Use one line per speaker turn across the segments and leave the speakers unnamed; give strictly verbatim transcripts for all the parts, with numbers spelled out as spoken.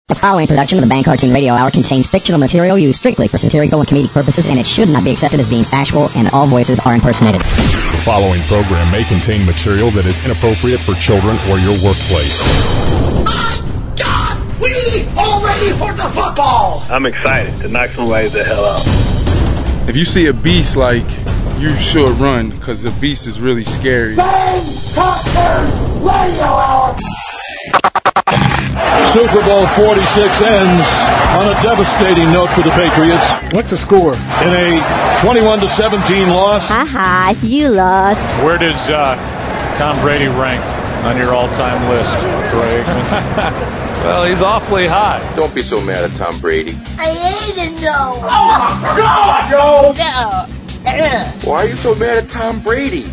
The following production of the Bang Cartoon Radio Hour contains fictional material used strictly for satirical and comedic purposes, and it should not be accepted as being factual, and all voices are impersonated.
The following program may contain material that is inappropriate for children or your workplace.
My God! We already for the football!
I'm excited to knock somebody the hell out.
If you see a beast, like, you should run, because the beast is really scary.
Bang Cartoon Radio Hour!
Super Bowl forty-six ends on a devastating note for the Patriots.
What's the score?
In a twenty-one to seventeen loss.
Haha, you lost.
Where does uh, Tom Brady rank on your all-time list, Greg? Well, he's awfully high.
Don't be so mad at Tom Brady.
I hate it, no.
Oh my God, yo!
No.
Why are you so mad at Tom Brady?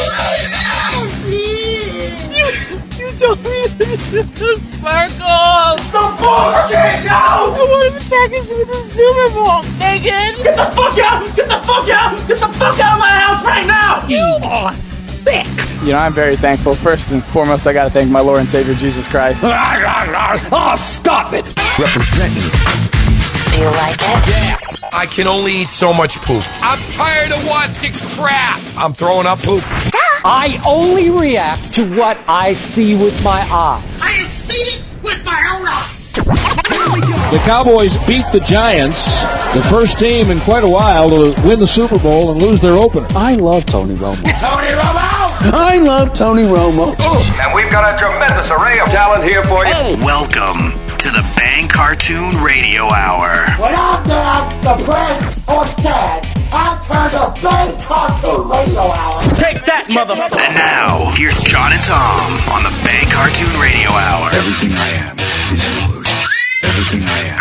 You told me the sparkles.
The bullshit, yo!
I wanted the package with the Super Bowl, Megan.
Get the fuck out! Get the fuck out! Get the fuck out of my house right now!
You are thick.
You know, I'm very thankful. First and foremost, I got to thank my Lord and Savior, Jesus Christ.
Oh, stop it!
Representing.
Do you like it?
Yeah. I can only eat so much poop. I'm tired of watching crap. I'm throwing up poop.
I only react to what I see with my eyes.
I have seen it with my own eyes.
The Cowboys beat the Giants, the first team in quite a while to win the Super Bowl and lose their opener.
I love Tony Romo.
Tony Romo!
I love Tony Romo.
Oh. And we've got a tremendous array of talent here for you.
Hey.
Welcome to the Bang Cartoon Radio Hour.
When I'm down the bread or stand, I turn to Bang Cartoon Radio Hour.
Take that, motherfucker!
And now, here's John and Tom on the Bang Cartoon Radio Hour.
Everything I am is an illusion. Everything I am.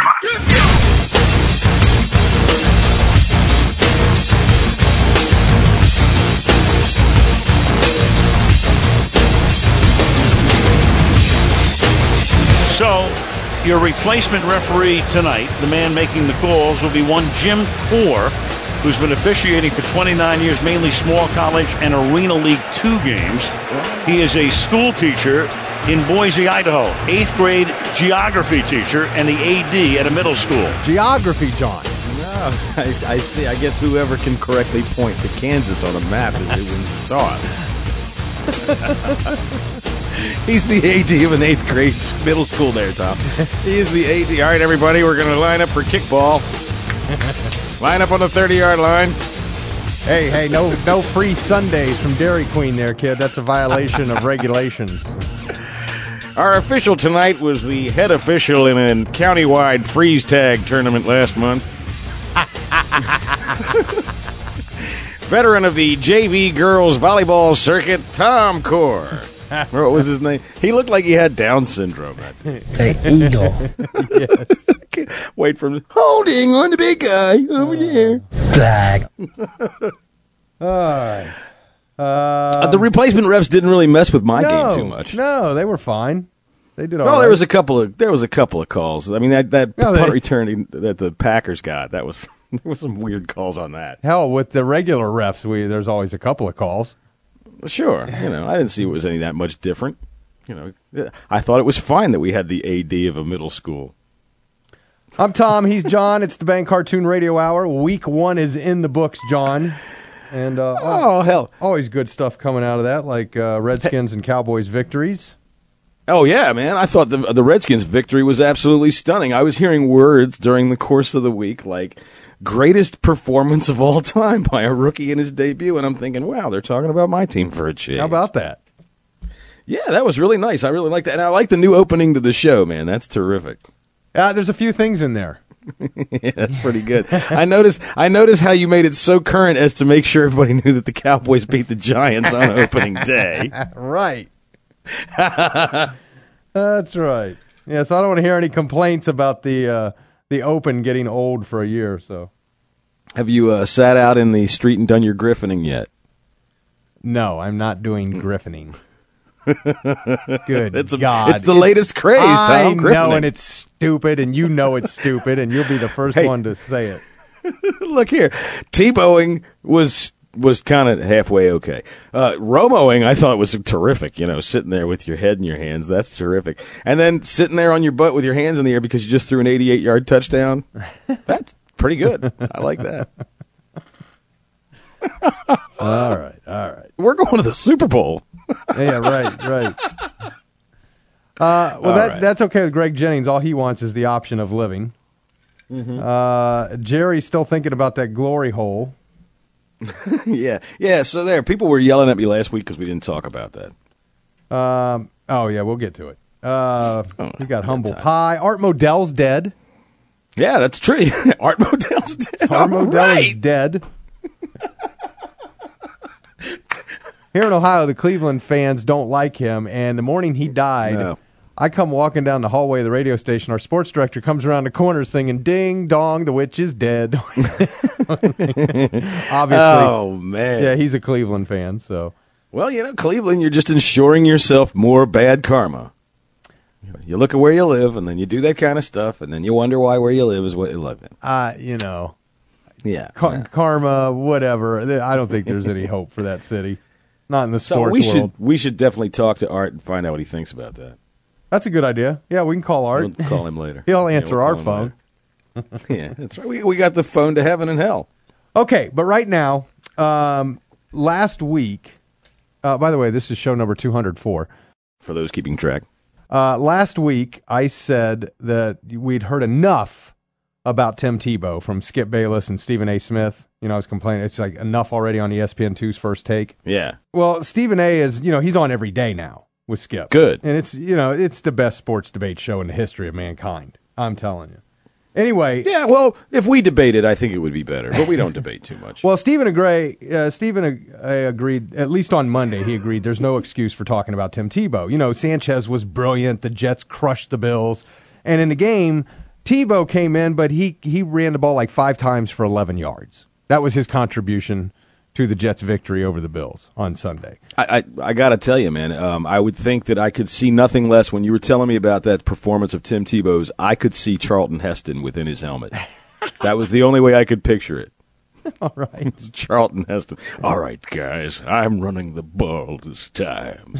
So, your replacement referee tonight, the man making the calls, will be one Jim Core, who's been officiating for twenty-nine years, mainly small college and Arena League two games. He is a school teacher in Boise, Idaho, eighth grade geography teacher, and the A D at a middle school.
Geography, John.
No, I, I see. I guess whoever can correctly point to Kansas on a map is it was taught. He's the A D of an eighth grade middle school there, Tom. He is the A D. All right, everybody, we're going to line up for kickball. Line up on the thirty-yard line.
Hey, hey, no no free Sundays from Dairy Queen there, kid. That's a violation of regulations.
Our official tonight was the head official in a countywide freeze tag tournament last month. Veteran of the J V girls volleyball circuit, Tom Core. What was his name? He looked like he had Down syndrome.
The eagle.
Yes. Wait for him. Holding on the big guy over there.
Flag.
All right. Uh,
uh, the replacement refs didn't really mess with my
no,
game too much.
No, they were fine. They did all
well,
right.
there was a couple of there was a couple of calls. I mean, that that
no,
punt
they,
return that the Packers got, that was there was some weird calls on that.
Hell, with the regular refs, we there's always a couple of calls.
Sure, you know, I didn't see it was any that much different. You know, I thought it was fine that we had the A D of a middle school.
I'm Tom. He's John. It's the Bang Cartoon Radio Hour. Week one is in the books, John. And uh,
oh hell,
always good stuff coming out of that, like uh, Redskins and Cowboys victories.
Oh yeah, man! I thought the the Redskins victory was absolutely stunning. I was hearing words during the course of the week like greatest performance of all time by a rookie in his debut, and I'm thinking, wow, they're talking about my team for a change.
How about that?
Yeah, that was really nice. I really like that, and I like the new opening to the show, man. That's terrific.
Uh, there's a few things in there.
Yeah, that's pretty good. I noticed. I noticed how you made it so current as to make sure everybody knew that the Cowboys beat the Giants on opening day.
Right. That's right. Yeah, so I don't want to hear any complaints about the uh, the Open getting old for a year or so.
Have you uh, sat out in the street and done your griffining yet?
No, I'm not doing griffining. Good
it's a,
God.
It's the latest craze, Tom.
I
griffining.
know, and it's stupid, and you know it's stupid, and you'll be the first
hey,
one to say it.
Look here. T-bowing was was kind of halfway okay. Uh, Romoing, I thought was terrific. You know, sitting there with your head in your hands, that's terrific. And then sitting there on your butt with your hands in the air because you just threw an eighty-eight yard touchdown, that's pretty good. I like that.
all right, all right.
We're going to the Super Bowl.
Yeah, right, right. Uh, well,
All
that
right.
that's okay with Greg Jennings. All he wants is the option of living.
Mm-hmm.
Uh, Jerry's still thinking about that glory hole.
yeah, yeah. So there, people were yelling at me last week because we didn't talk about that.
Um, oh yeah, we'll get to it. Uh,
Oh,
we got humble
time.
pie. Art Modell's dead.
Yeah, that's true. Art Modell's dead.
Art
All
Modell is
right.
dead. Here in Ohio, the Cleveland fans don't like him, and the morning he died,
No.
I come walking down the hallway of the radio station. Our sports director comes around the corner singing, "Ding dong, the witch is dead." Obviously.
Oh man.
Yeah, he's a Cleveland fan, so.
Well, you know, Cleveland, you're just ensuring yourself more bad karma. You look at where you live, and then you do that kind of stuff, and then you wonder why where you live is what you live in.
Uh, you know,
Yeah.
Ka-
yeah.
karma, whatever. I don't think there's any hope for that city. Not in the
So
sports
we
world.
should we should definitely talk to Art and find out what he thinks about that.
That's a good idea. Yeah, we can call Art.
We'll call him later.
He'll
Yeah,
answer
we'll
our
call him
phone.
later. Yeah, that's right. We, we got the phone to heaven and hell.
Okay, but right now, um, last week, uh, by the way, this is show number two hundred four.
For those keeping track.
Uh, last week, I said that we'd heard enough about Tim Tebow from Skip Bayless and Stephen A. Smith. You know, I was complaining. It's like enough already on E S P N two's First Take.
Yeah.
Well, Stephen A. is, you know, he's on every day now with Skip.
Good.
And it's, you know, it's the best sports debate show in the history of mankind. I'm telling you. Anyway.
Yeah, well, if we debated, I think it would be better, but we don't debate too much.
Well, Stephen Gray, uh, Stephen uh, agreed, at least on Monday, he agreed there's no excuse for talking about Tim Tebow. You know, Sanchez was brilliant. The Jets crushed the Bills. And in the game, Tebow came in, but he, he ran the ball like five times for eleven yards. That was his contribution to the Jets' victory over the Bills on Sunday.
I, I, I got to tell you, man, um, I would think that I could see nothing less when you were telling me about that performance of Tim Tebow's. I could see Charlton Heston within his helmet. That was the only way I could picture it.
All right.
It's Charlton Heston. All right, guys, I'm running the ball this time.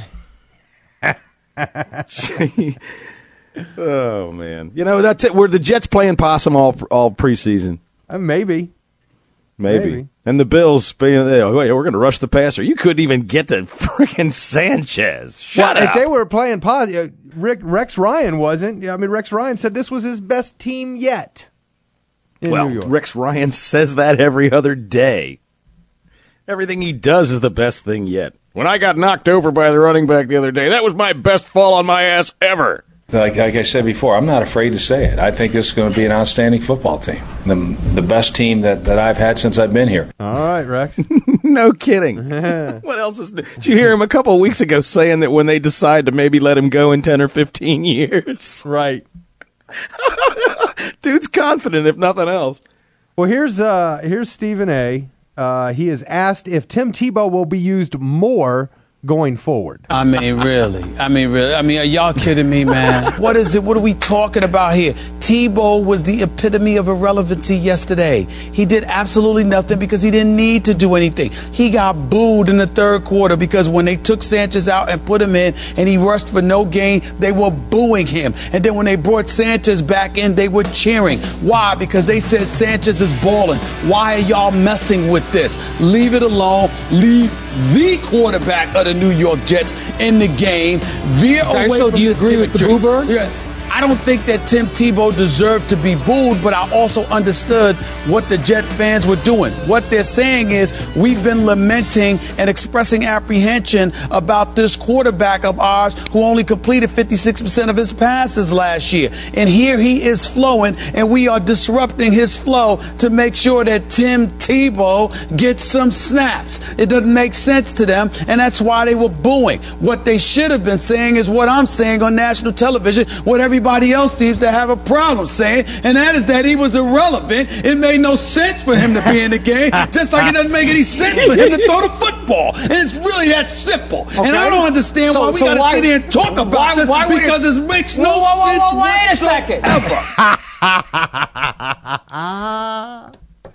Oh, man. You know, that's it. Were the Jets playing possum all all preseason?
Uh, maybe.
Maybe.
Maybe.
And the Bills, being, oh, wait, we're going to rush the passer. You couldn't even get to freaking Sanchez. Shut
well,
up.
If they were playing positive, Rick, Rex Ryan wasn't. I mean, Rex Ryan said this was his best team yet in
well,
New York.
Rex Ryan says that every other day. Everything he does is the best thing yet. When I got knocked over by the running back the other day, that was my best fall on my ass ever.
Like, like I said before, I'm not afraid to say it. I think this is going to be an outstanding football team. The, the best team that, that I've had since I've been here.
All right, Rex.
No kidding. What else is new? Did you hear him a couple of weeks ago saying that when they decide to maybe let him go in ten or fifteen years?
Right.
Dude's confident, if nothing else.
Well, here's uh, here's Stephen A. Uh, he has asked if Tim Tebow will be used more going forward.
I mean, really. I mean, really. I mean, are y'all kidding me, man? What is it? What are we talking about here? Tebow was the epitome of irrelevancy yesterday. He did absolutely nothing because he didn't need to do anything. He got booed in the third quarter because when they took Sanchez out and put him in and he rushed for no gain, they were booing him. And then when they brought Sanchez back in, they were cheering. Why? Because they said Sanchez is balling. Why are y'all messing with this? Leave it alone. Leave the quarterback of the New York Jets in the game. Veer
okay,
away
so
from
do you
this
agree with the
imagery.
boo birds?
Yeah. I don't think that Tim Tebow deserved to be booed, but I also understood what the Jet fans were doing. What they're saying is we've been lamenting and expressing apprehension about this quarterback of ours who only completed fifty-six percent of his passes last year. And here he is flowing, and we are disrupting his flow to make sure that Tim Tebow gets some snaps. It doesn't make sense to them, and that's why they were booing. What they should have been saying is what I'm saying on national television, what everybody else seems to have a problem saying, and that is that he was irrelevant. It made no sense for him to be in the game, just like it doesn't make any sense for him to throw the football. And it's really that simple. Okay. And I don't understand
so,
why we
so
got to sit here and talk about
why,
this
why
because
it,
it makes
whoa,
no
whoa, whoa,
sense
whoa, wait a second.
whatsoever.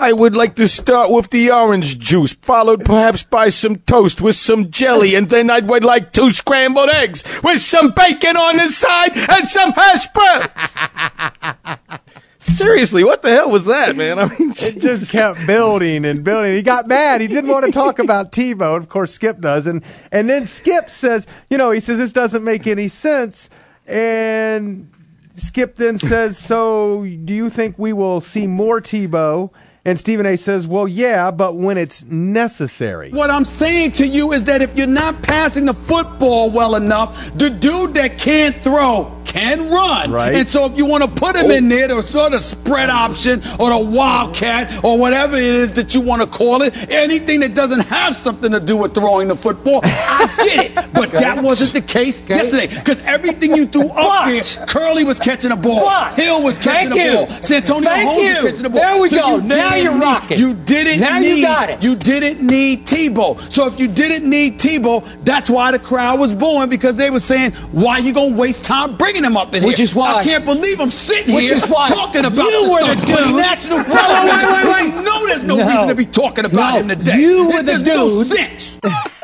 I would like to start with the orange juice, followed perhaps by some toast with some jelly, and then I would like two scrambled eggs with some bacon on the side and some hash browns. Seriously, what the hell was that, man? I mean,
it just kept building and building. He got mad. He didn't want to talk about Tebow. Of course, Skip does. And, and then Skip says, you know, he says, this doesn't make any sense. And Skip then says, so do you think we will see more Tebow? And Stephen A. says, well, yeah, but when it's necessary.
What I'm saying to you is that if you're not passing the football well enough, the dude that can't throw can run.
Right.
And so if you want to put him oh. in there, the sort of spread option or the wildcat or whatever it is that you want to call it, anything that doesn't have something to do with throwing the football, I get it. But okay. that wasn't the case okay. yesterday because everything you threw up there, Curly was catching a ball,
what?
Hill was catching
Thank
a
you.
ball, Santonio
Thank
Holmes
you.
was catching a ball.
There we
so
go.
You
now you're
need,
rocking.
You didn't
now
need.
You got it.
You didn't need Tebow. So if you didn't need Tebow, that's why the crowd was booing because they were saying, "Why you gonna waste time bringing him up in
Which
here?"
is why
I can't believe I'm sitting
Which
here
is why
talking about
you
this
were
stuff.
the dude.
On national
Wait,
television.
wait, wait, wait, wait.
You know there's no,
no
reason to be talking about
no.
him today.
You were the
there's
dude.
No sense.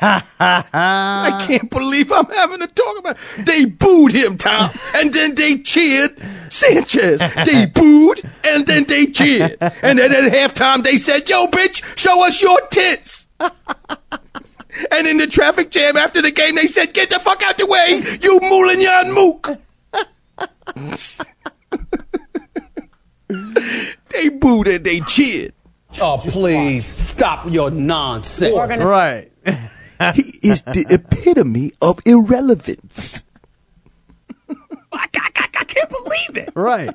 I can't believe I'm having to talk about it. They booed him, Tom, and then they cheered Sanchez. They booed, and then they cheered. And then at halftime, they said, yo, bitch, show us your tits. And in the traffic jam after the game, they said, get the fuck out the way, you Moulignon Mook. They booed and they cheered.
Oh, please, stop your nonsense.
Right.
He is the epitome of irrelevance. I, I, I can't believe it.
Right.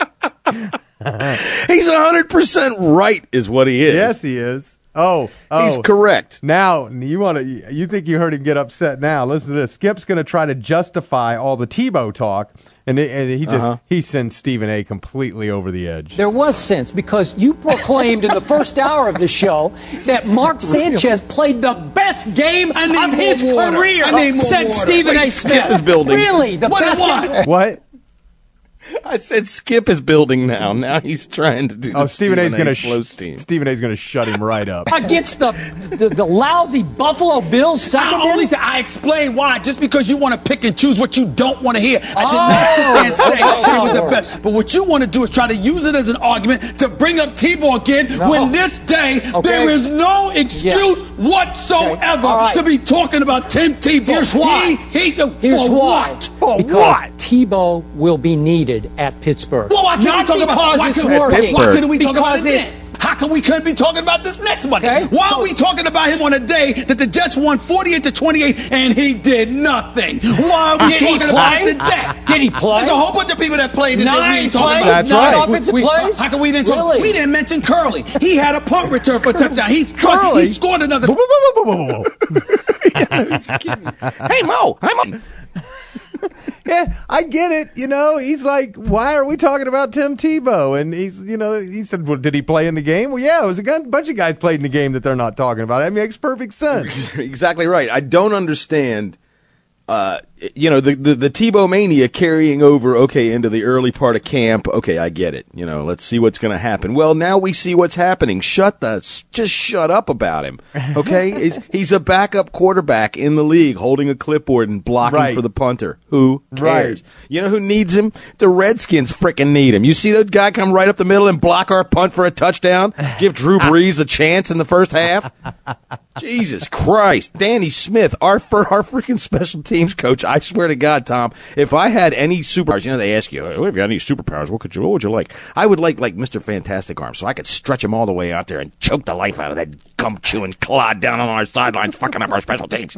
He's one hundred percent right is what he is.
Yes, he is. Oh, oh.
He's correct.
Now, you want to you think you heard him get upset now. Listen to this. Skip's going to try to justify all the Tebow talk, and, it, and he just uh-huh. he sends Stephen A. completely over the edge.
There was sense because you proclaimed in the first hour of the show that Mark Sanchez played the best game of his
water.
career since Stephen A. Smith.
Skip is building.
Really? The
what
best
game?
What?
I said Skip is building now. Now he's trying to do
oh,
the
Stephen A's going to
slow
sh-
steam.
Stephen A's going to shut him right up
against the the, the lousy Buffalo Bills. Second
I only I explain why. Just because you want to pick and choose what you don't want to hear, I did not sit there and say Tim was the best. But what you want to do is try to use it as an argument to bring up Tebow again. No. When this day okay. there is no excuse yeah. whatsoever okay. right. to be talking about Tim Tebow.
Here's why.
He, he, the,
Here's
for
why.
What? For
because
what?
Tebow will be needed at Pittsburgh.
Well, why can't
Not
we talk
because
about why
it's
can,
working.
Why couldn't we talk
because
about it then? How come we couldn't be talking about this next Monday? Okay, why so, are we talking about him on a day that the Jets won forty-eight to twenty-eight and he did nothing? Why are we talking about it today?
Did he play?
There's a whole bunch of people that played today.
Nine
we ain't talking
plays,
about.
That's
nine
right.
offensive
we,
plays?
How come we didn't talk?
Really?
We didn't mention Curly. He had a punt return for a touchdown. He scored, he scored another.
Hey Mo, hey Mo.
Yeah, I get it. You know, he's like, why are we talking about Tim Tebow? And he's, you know, he said, well, did he play in the game? Well, yeah, it was a bunch of guys played in the game that they're not talking about. It makes perfect sense.
Exactly right. I don't understand. Uh, you know, the, the, the Tebow mania carrying over, okay, into the early part of camp. Okay, I get it. You know, let's see what's going to happen. Well, now we see what's happening. Shut the, just shut up about him. Okay? he's, he's a backup quarterback in the league holding a clipboard and blocking
right.
for the punter. Who cares?
Right.
You know who needs him? The Redskins frickin' need him. You see that guy come right up the middle and block our punt for a touchdown? Give Drew Brees a chance in the first half? Jesus Christ. Danny Smith, our, for our freaking special teams coach, I swear to God, Tom, if I had any superpowers, you know, they ask you, oh, if you had any superpowers, what could you, what would you like? I would like, like Mister Fantastic Arm, so I could stretch him all the way out there and choke the life out of that gum-chewing clod down on our sidelines, fucking up our special teams.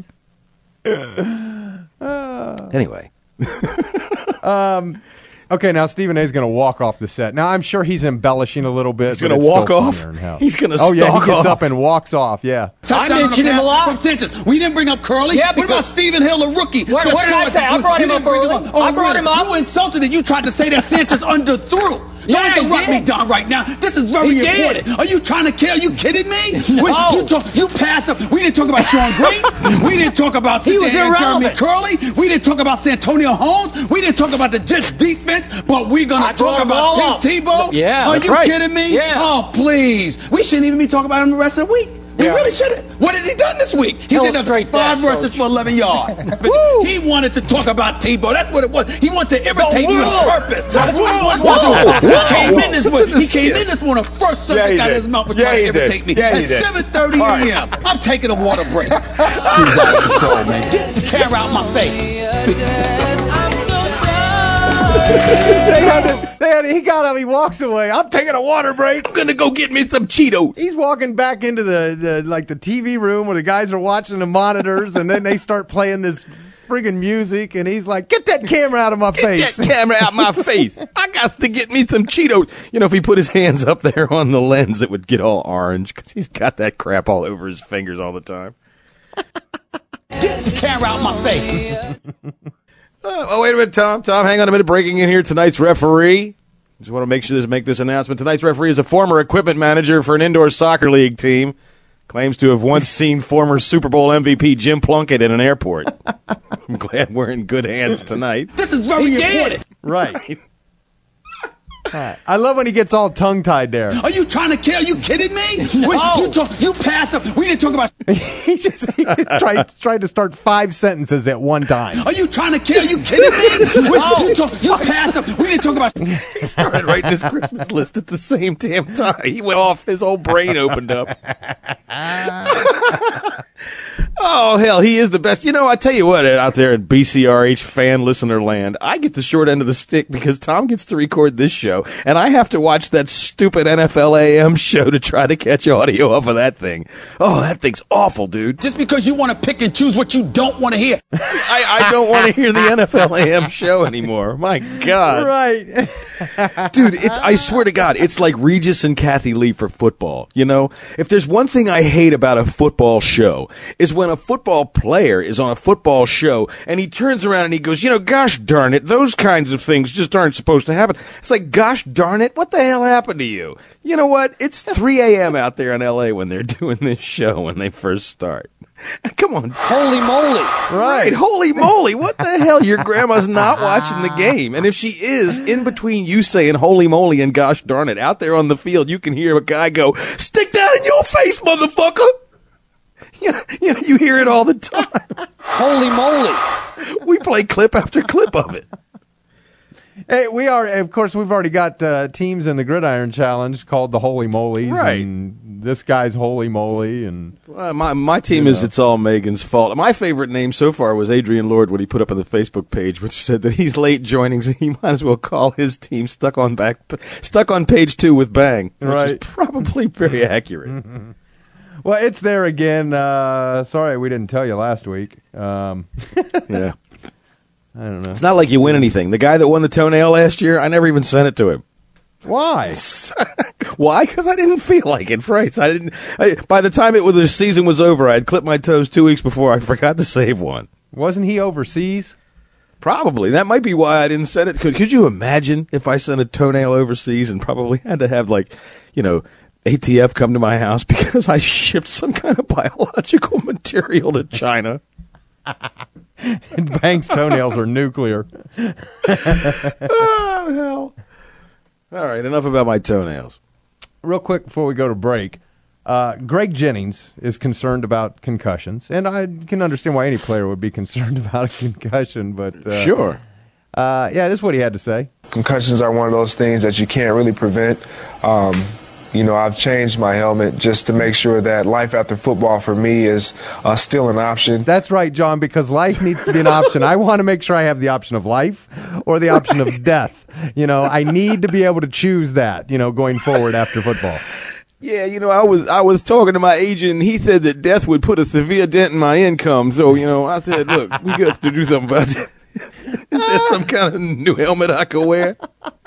Anyway.
um, okay, now Stephen A. is going to walk off the set. Now, I'm sure he's embellishing a little bit.
He's going to walk off? He's going to stalk off?
Oh, yeah, he gets up and walks off, yeah.
I mentioned him a lot.
From Sanchez. We didn't bring up Curly.
Yeah,
what about Stephen Hill, a rookie?
What, what did I say? I brought him up early.
Oh,
I brought him up.
You insulted it. You tried to say that Sanchez underthrew. Yeah,
he
interrupt me,
did.
Don, right now. This is very
He did.
important. Are you trying to kill? Are you kidding me?
No.
When you, talk, you passed up. We didn't talk about Sean Green. We didn't talk about
He was
Jeremy
irrelevant.
Curley. We didn't talk about Santonio Holmes. We didn't talk about the Jets defense. But we're going
I
to talk
brought them all
about
up.
Tim Tebow?
Yeah,
Are
that's
you
right.
kidding me?
Yeah.
Oh, please. We shouldn't even be talking about him the rest of the week. We
Yeah.
really shouldn't. What has he done this week? He did
Illustrate
a five
that,
rushes
Coach.
for eleven yards. But he wanted to talk about Tebow. That's what it was. He wanted to irritate me on
whoa.
purpose. That's what he wanted
Whoa.
to do. He came in this
What's
morning.
in
He
this
came
skit?
in this morning. First
Yeah,
subject
he
out of
did.
his mouth was
Yeah,
trying
he
to
did.
irritate me.
Yeah, he
At
did.
seven thirty
All right.
a.m., I'm taking a water break. Dude's out of control, man. Get the camera out my face.
they had to, they had to, he got up, he walks away. I'm taking a water break.
I'm gonna go get me some Cheetos.
He's walking back into the, the like the T V room where the guys are watching the monitors, and then they start playing this friggin' music, and he's like, "Get that camera out of my
Get
face!"
that camera out my face. I got to get me some Cheetos.
You know, if he put his hands up there on the lens, it would get all orange because he's got that crap all over his fingers all the time.
Get the camera out my face.
Oh, oh, wait a minute, Tom. Tom, hang on a minute. Breaking in here, tonight's referee. Just want to make sure this make this announcement. Tonight's referee is a former equipment manager for an indoor soccer league team. Claims to have once seen former Super Bowl M V P Jim Plunkett in an airport. I'm glad we're in good hands tonight.
This is very
He did.
important.
Right. I love when he gets all tongue-tied there.
Are you trying to kill? Are you kidding me?
No.
When you, talk, you passed up. We didn't talk about.
he just he tried, tried to start five sentences at one time.
Are you trying to kill? Are you kidding me? When you, talk, you passed up. We didn't talk about.
He started writing his Christmas list at the same damn time. He went off. His whole brain opened up. Oh, hell, he is the best. You know, I tell you what, out there in B C R H fan listener land, I get the short end of the stick because Tom gets to record this show, and I have to watch that stupid N F L A M show to try to catch audio off of that thing. Oh, that thing's awful, dude.
Just because you want to pick and choose what you don't want to hear.
I, I don't want to hear the N F L A M show anymore. My God.
Right.
Dude, it's I swear to God, it's like Regis and Kathy Lee for football. You know, if there's one thing I hate about a football show is when a football player is on a football show and he turns around and he goes, you know, gosh darn it, those kinds of things just aren't supposed to happen. It's like, gosh darn it, what the hell happened to you? You know what? It's three a.m. out there in L A when they're doing this show when they first start. Come on.
Holy moly.
Right. Holy moly. What the hell? Your grandma's not watching the game. And if she is, in between you saying holy moly and gosh darn it, out there on the field, you can hear a guy go, stick that in your face, motherfucker. You know, you know, you hear it all the time.
Holy moly.
We play clip after clip of it.
Hey, we are, of course, we've already got uh, teams in the Gridiron Challenge called the Holy Molies.
Right.
And this guy's Holy Moly. And
Well, my my team is It's All Megan's Fault. My favorite name so far was Adrian Lord, what he put up on the Facebook page, which said that he's late joining, so he might as well call his team Stuck on back, Stuck on Page Two with Bang, which
Right.
is probably very accurate.
Well, it's there again. Uh, sorry we didn't tell you last week. Um,
Yeah.
I don't know.
It's not like you win anything. The guy that won the toenail last year, I never even sent it to him.
Why?
Why? Because I didn't feel like it. Right? I didn't. I, by the time it was the season was over, I had clipped my toes two weeks before. I forgot to save one.
Wasn't he overseas?
Probably. That might be why I didn't send it. Could, could you imagine if I sent a toenail overseas and probably had to have, like, you know, A T F come to my house because I shipped some kind of biological material to China?
And Bang's toenails are nuclear.
Oh, hell. All right, enough about my toenails.
Real quick before we go to break, uh, Greg Jennings is concerned about concussions, and I can understand why any player would be concerned about a concussion. But uh,
Sure.
uh, yeah, this is what he had to say.
Concussions are one of those things that you can't really prevent. Um, you know, I've changed my helmet just to make sure that life after football for me is uh, still an option.
That's right, John, because life needs to be an option. I want to make sure I have the option of life or the option of death. You know, I need to be able to choose that, you know, going forward after football.
Yeah, you know, I was I was talking to my agent, and he said that death would put a severe dent in my income. So, you know, I said, look, we got to do something about it. Is there some kind of new helmet I could wear?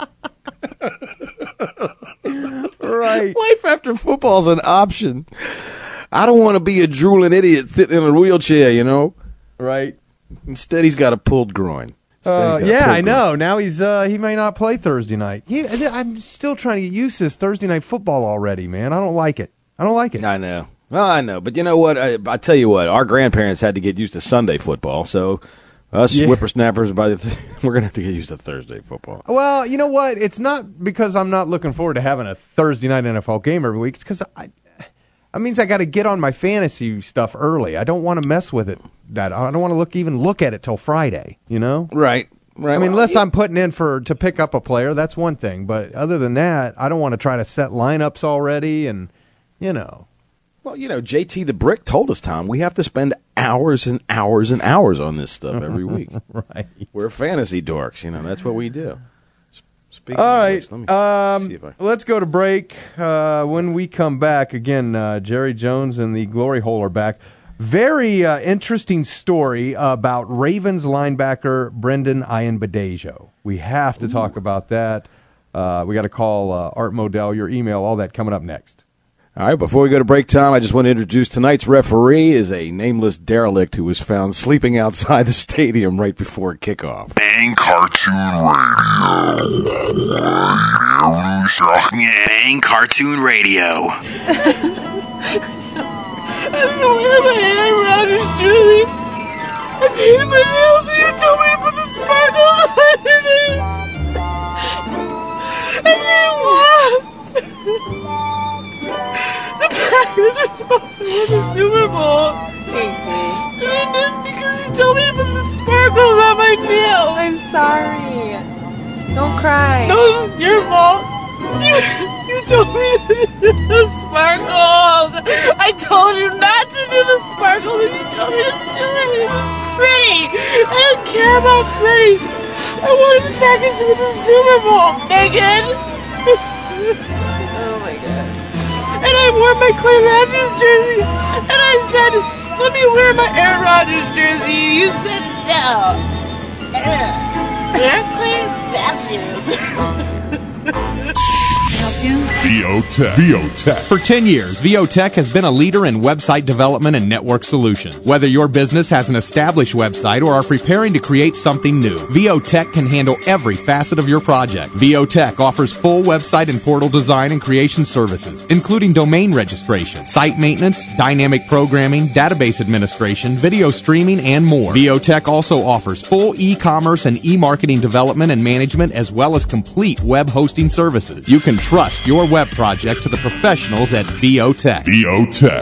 Right.
Life after football's an option. I don't want to be a drooling idiot sitting in a wheelchair, you know?
Right.
Instead, he's got a pulled groin.
Uh, yeah, I know. Now he's uh, he may not play Thursday night. He, I'm still trying to get used to this Thursday night football already, man. I don't like it. I don't like it.
I know. Well, I know. But you know what? I, I tell you what, our grandparents had to get used to Sunday football, so us
Yeah.
whippersnappers, by the th- we're going to have to get used to Thursday football.
Well, you know what? It's not because I'm not looking forward to having a Thursday night N F L game every week. It's because I, that means I got to get on my fantasy stuff early. I don't want to mess with it. That I don't want to look even look at it till Friday. You know?
Right. Right.
I mean, unless I'm putting in for to pick up a player, that's one thing. But other than that, I don't want to try to set lineups already, and you know.
Well, you know, J T the Brick told us, Tom, we have to spend hours and hours and hours on this stuff every week.
Right.
We're fantasy dorks. You know, that's what we do. Speaking
All
of
right,
which, let me
um,
see if I...
let's go to break. Uh, when we come back, again, uh, Jerry Jones and the Glory Hole are back. Very uh, interesting story about Ravens linebacker Brendan Ayanbadejo. We have to Ooh. talk about that. Uh, we got to call uh, Art Modell, your email, all that coming up next.
All right, before we go to break time, I just want to introduce tonight's referee is a nameless derelict who was found sleeping outside the stadium right before kickoff.
Bang Cartoon Radio. Bang Cartoon Radio.
I don't know where my hair around is, Julie. I painted my nails and you told me to put the sparkles underneath. And they lost. The Packers were supposed to win the Super Bowl. Casey. And they didn't because you told me to put the sparkles on my nails.
I'm sorry. Don't cry.
No, this is your fault. You, you told me to do the sparkles. I told you not to do the sparkles, and you told me to do it. It's pretty. I don't care about pretty. I wanted the Packers to win the Super Bowl, Megan.
Oh my god.
And I wore my Clay Matthews jersey, and I said, "Let me wear my Aaron Rodgers jersey." And you said no. Wear Clay Matthews.
VOTech. VOTech. For ten years, VOTech has been a leader in website development and network solutions. Whether your business has an established website or are preparing to create something new, VOTech can handle every facet of your project. VOTech offers full website and portal design and creation services, including domain registration, site maintenance, dynamic programming, database administration, video streaming, and more. VOTech also offers full e-commerce and e-marketing development and management, as well as complete web hosting services. You can trust your web project to the professionals at VOTech. VOTech.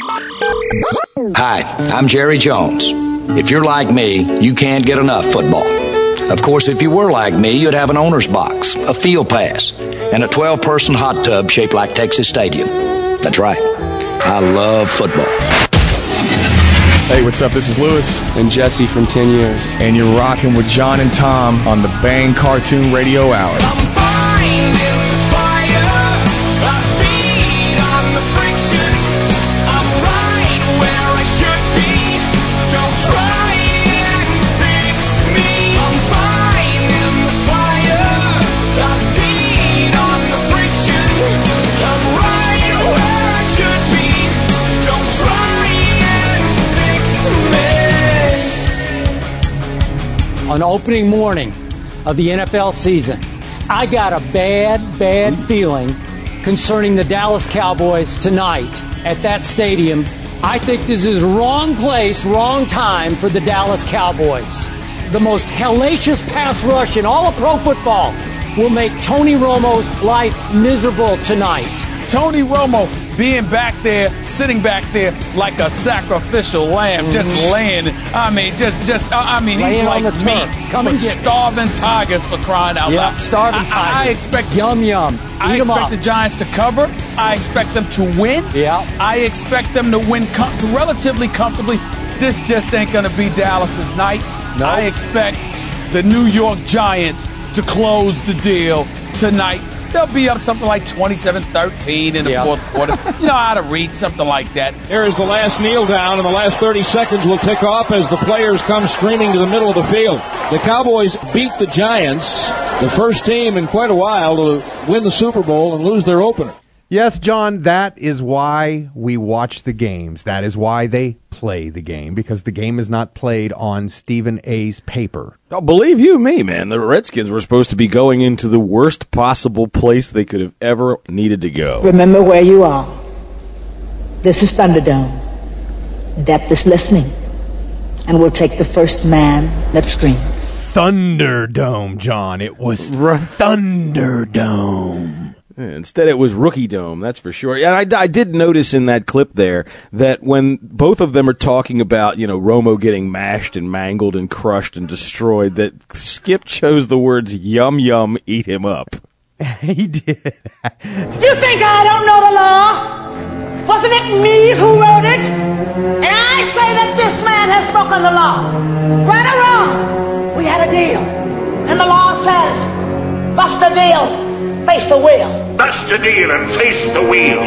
Hi, I'm Jerry Jones. If you're like me, you can't get enough football. Of course, if you were like me, you'd have an owner's box, a field pass, and a twelve-person hot tub shaped like Texas Stadium. That's right. I love football.
Hey, what's up? This is Lewis and Jesse from ten years. And you're rocking with John and Tom on the Bang Cartoon Radio Hour.
On opening morning of the N F L season, I got a bad, bad feeling concerning the Dallas Cowboys tonight at that stadium. I think this is wrong place, wrong time for the Dallas Cowboys. The most hellacious pass rush in all of pro football will make Tony Romo's life miserable tonight.
Tony Romo being back there, sitting back there like a sacrificial lamb, mm-hmm. just laying. I mean, just, just. I mean,
laying
he's like
on the
meat
Come
for
and get
starving me. tigers for crying out
yeah,
loud.
Starving
I,
tigers.
I, I expect
yum yum. Eat
I
them
expect
up.
the Giants to cover. I expect them to win.
Yeah.
I expect them to win com- relatively comfortably. This just ain't gonna be Dallas's night.
No.
I expect the New York Giants to close the deal tonight. They'll be up something like twenty-seven thirteen in the
yeah.
fourth quarter. You know how to read something like that.
Here is the last kneel down, and the last thirty seconds will tick off as the players come streaming to the middle of the field. The Cowboys beat the Giants, the first team in quite a while to win the Super Bowl and lose their opener.
Yes, John, that is why we watch the games. That is why they play the game, because the game is not played on Stephen A's paper.
Oh, believe you me, man, the Redskins were supposed to be going into the worst possible place they could have ever needed to go.
Remember where you are. This is Thunderdome. Death is listening, and we'll take the first man that screams.
Thunderdome, John. It was Thunderdome.
Instead, it was Rookie Dome, that's for sure. And I, I did notice in that clip there that when both of them are talking about, you know, Romo getting mashed and mangled and crushed and destroyed, that Skip chose the words yum yum, eat him up.
He did.
You think I don't know the law? Wasn't it me who wrote it? And I say that this man has broken the law. Right or wrong, we had a deal. And the law says, bust the deal. Face the wheel.
Bust the deal and face the wheel.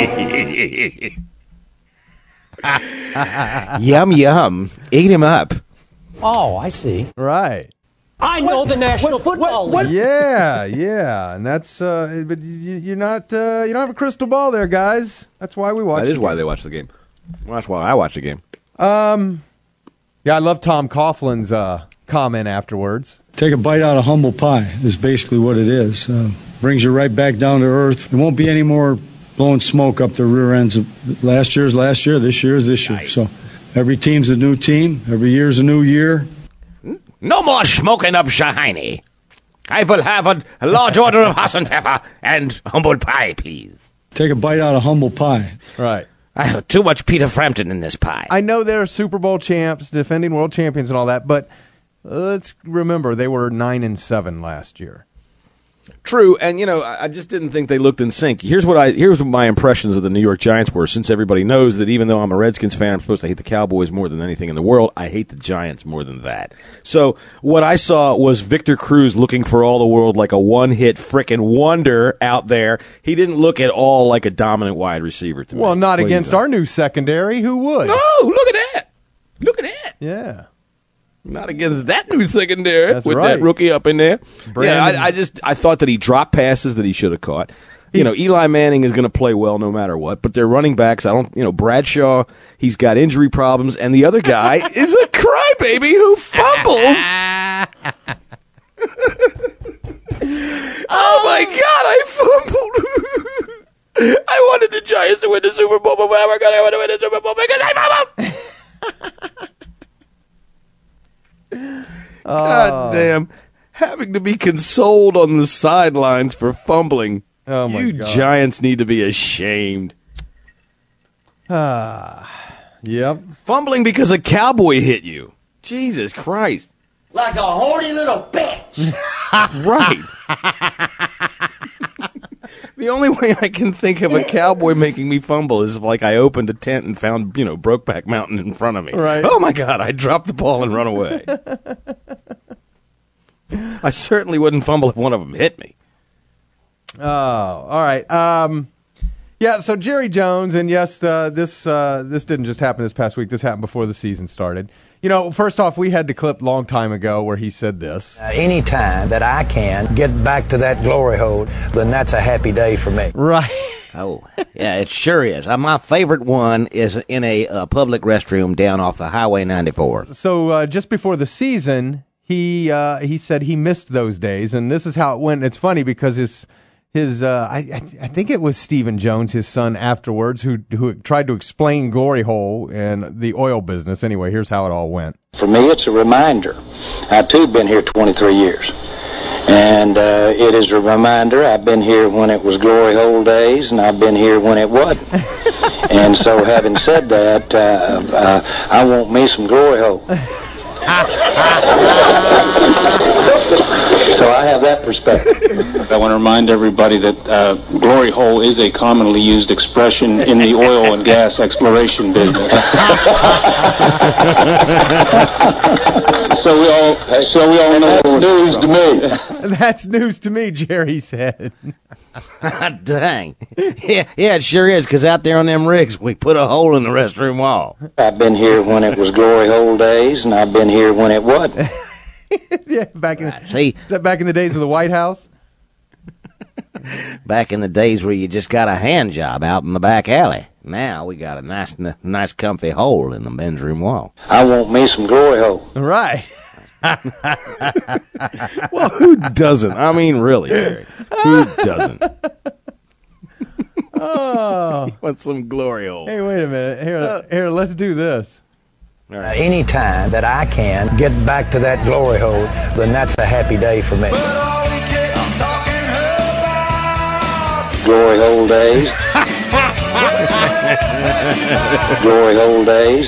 Yum, yum. Eat him up.
Oh, I see.
Right.
I know what, the National what, Football
what, what?
League.
Yeah, yeah. And that's, uh, but you, you're not, uh, you don't have a crystal ball there, guys. That's why we watch
That is
the
why
game.
they watch the game. Well, that's why I watch the game.
Um, yeah, I love Tom Coughlin's uh, comment afterwards.
Take a bite out of humble pie is basically what it is. Uh, brings you right back down to earth. There won't be any more blowing smoke up the rear ends of last year's last year, this year's this year. So every team's a new team. Every year's a new year.
No more smoking up Shahini. I will have a, a large order of Hassenpfeffer and humble pie, please.
Take a bite out of humble pie.
Right.
I have too much Peter Frampton in this pie.
I know they're Super Bowl champs, defending world champions and all that, but let's remember they were nine and seven last year.
True, and you know, I just didn't think they looked in sync. Here's what I here's what my impressions of the New York Giants were. Since everybody knows that even though I'm a Redskins fan, I'm supposed to hate the Cowboys more than anything in the world. I hate the Giants more than that. So what I saw was Victor Cruz looking for all the world like a one-hit frickin' wonder out there. He didn't look at all like a dominant wide receiver to me.
Well, not
What
against our new secondary. Who would?
No, look at that. Look at that.
Yeah.
Not against that new secondary
That's
with
right.
that rookie up in there.
Brandon.
Yeah, I, I just I thought that he dropped passes that he should have caught. You know, Eli Manning is going to play well no matter what, but they're running backs. I don't, you know, Bradshaw, he's got injury problems, and the other guy is a crybaby who fumbles. Oh my God, I fumbled. I wanted the Giants to win the Super Bowl, but we're going to win the Super Bowl because I fumbled. God damn. Having to be consoled on the sidelines for fumbling.
Oh my
you
God.
Giants need to be ashamed.
Ah, yep.
Fumbling because a cowboy hit you. Jesus Christ.
Like a horny little bitch.
Right. The only way I can think of a cowboy making me fumble is if, like, I opened a tent and found, you know, Brokeback Mountain in front of me.
Right.
Oh, my God, I dropped the ball and run away. I certainly wouldn't fumble if one of them hit me.
Oh, all right. Um, yeah, so Jerry Jones, and yes, uh, this uh, this didn't just happen this past week. This happened before the season started. You know, first off, we had the clip a long time ago where he said this.
Uh, any time that I can get back to that glory hole, then that's a happy day for me.
Right.
Oh, yeah, it sure is. Uh, my favorite one is in a uh, public restroom down off the Highway ninety-four.
So uh, just before the season, he uh, he said he missed those days, and this is how it went. It's funny because his his uh, I I think it was Stephen Jones, his son, afterwards, who who tried to explain glory hole and the oil business. Anyway, here's how it all went.
For me, it's a reminder. I, too, been here twenty-three years. And uh, it is a reminder. I've been here when it was glory hole days, and I've been here when it wasn't. And so, having said that, uh, uh, I want me some glory hole. So I have that perspective.
I want to remind everybody that uh, glory hole is a commonly used expression in the oil and gas exploration business. So we all, so we all know
that's
news to
me. That's news to me, Jerry said.
Dang. Yeah, yeah, it sure is, because out there on them rigs, we put a hole in the restroom wall.
I've been here when it was glory hole days, and I've been here when it wasn't.
Yeah, back in
Right, see?
is that back in the days of the White House.
Back in the days where you just got a hand job out in the back alley. Now we got a nice, nice, comfy hole in the men's room wall.
I want me some glory hole.
Right.
Well, who doesn't? I mean, really, Gary. Who doesn't?
Oh.
You want some glory hole.
Hey, wait a minute. Here, here, let's do this.
All right. Any time that I can get back to that glory hole, then that's a happy day for me.
Glory hole days. Glory hole days.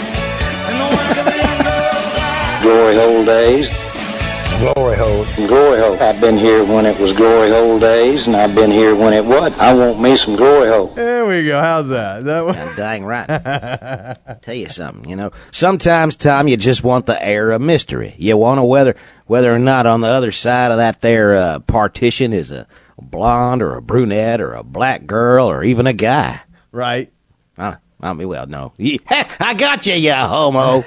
Glory hole days.
Glory hole.
Glory hole. I've been here when it was glory hole days, and I've been here when it what? I want me some glory hole.
There we go. How's that? That
yeah, dang right. I'll tell you something, you know. Sometimes, Tom, you just want the air of mystery. You want to whether whether or not on the other side of that there uh, partition is a blonde or a brunette or a black girl or even a guy.
Right.
Uh, I mean, well, no. I got you, you homo.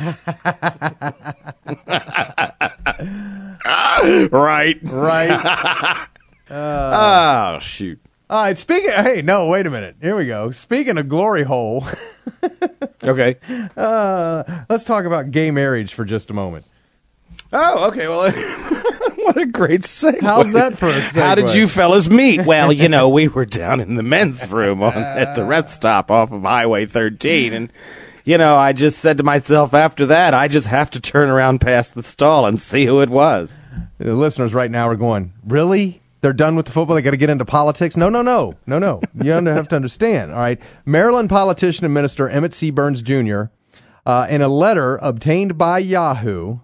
Right.
Right.
Uh, oh, shoot.
All right, speaking of, hey, no, wait a minute. Here we go. Speaking of glory hole.
Okay.
Uh, let's talk about gay marriage for just a moment.
Oh, okay. Well, what a great segue.
How's that for a segue?
How did you fellas meet? Well, you know, we were down in the men's room on, at the rest stop off of Highway thirteen, and, you know, I just said to myself after that, I just have to turn around past the stall and see who it was.
The listeners right now are going, really? They're done with the football? They got to get into politics? No, no, no. No, no. You have to understand, all right? Maryland politician and minister Emmett C. Burns Junior, uh, in a letter obtained by Yahoo,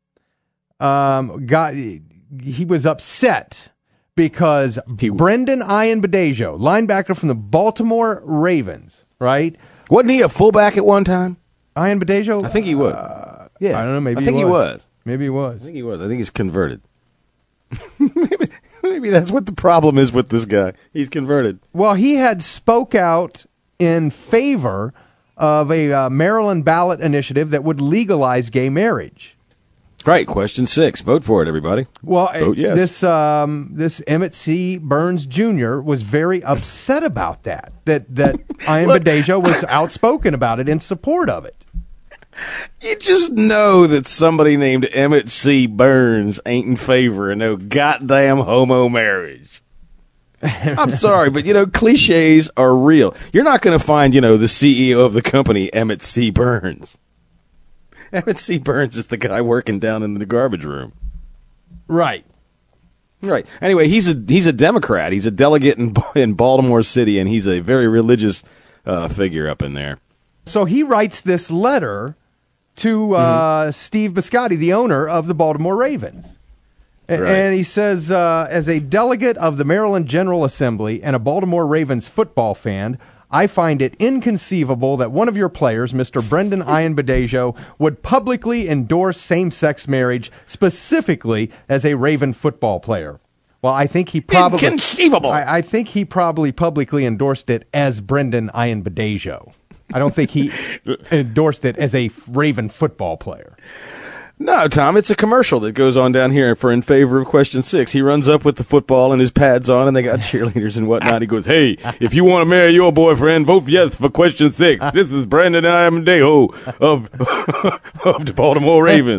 um, got he was upset because he, Brendan Ian Badejo, linebacker from the Baltimore Ravens, right?
Wasn't he a fullback at one time?
Ian Badejo?
I think he was.
Uh,
yeah.
I don't know. Maybe
I think
he was.
he was.
Maybe he was.
I think he was. I think he's converted. maybe, maybe that's what the problem is with this guy. He's converted.
Well, he had spoke out in favor of a uh, Maryland ballot initiative that would legalize gay marriage.
Right. Question six. Vote for it, everybody.
Well,
Vote yes.
this um, this Emmett C. Burns Junior was very upset about that. That that Ian Badejo was outspoken about it in support of it.
You just know that somebody named Emmett C. Burns ain't in favor of no goddamn homo marriage. I'm sorry, but, you know, cliches are real. You're not going to find, you know, the C E O of the company, Emmett C. Burns. Emmett C. Burns is the guy working down in the garbage room.
Right.
Right. Anyway, he's a he's a Democrat. He's a delegate in, in Baltimore City, and he's a very religious uh, figure up in there.
So he writes this letter to uh, mm-hmm. Steve Biscotti, the owner of the Baltimore Ravens. A-
right.
And he says, uh, as a delegate of the Maryland General Assembly and a Baltimore Ravens football fan, I find it inconceivable that one of your players, Mister Brendan Ian Badejo, would publicly endorse same-sex marriage, specifically as a Raven football player. Well, I think he probably
inconceivable.
I, I think he probably publicly endorsed it as Brendan Ian Badejo. I don't think he endorsed it as a Raven football player.
No, Tom, it's a commercial that goes on down here for in favor of question six. He runs up with the football and his pads on, and they got cheerleaders and whatnot. He goes, hey, if you want to marry your boyfriend, vote yes for question six. This is Brandon Amadejo of, of the Baltimore Ravens.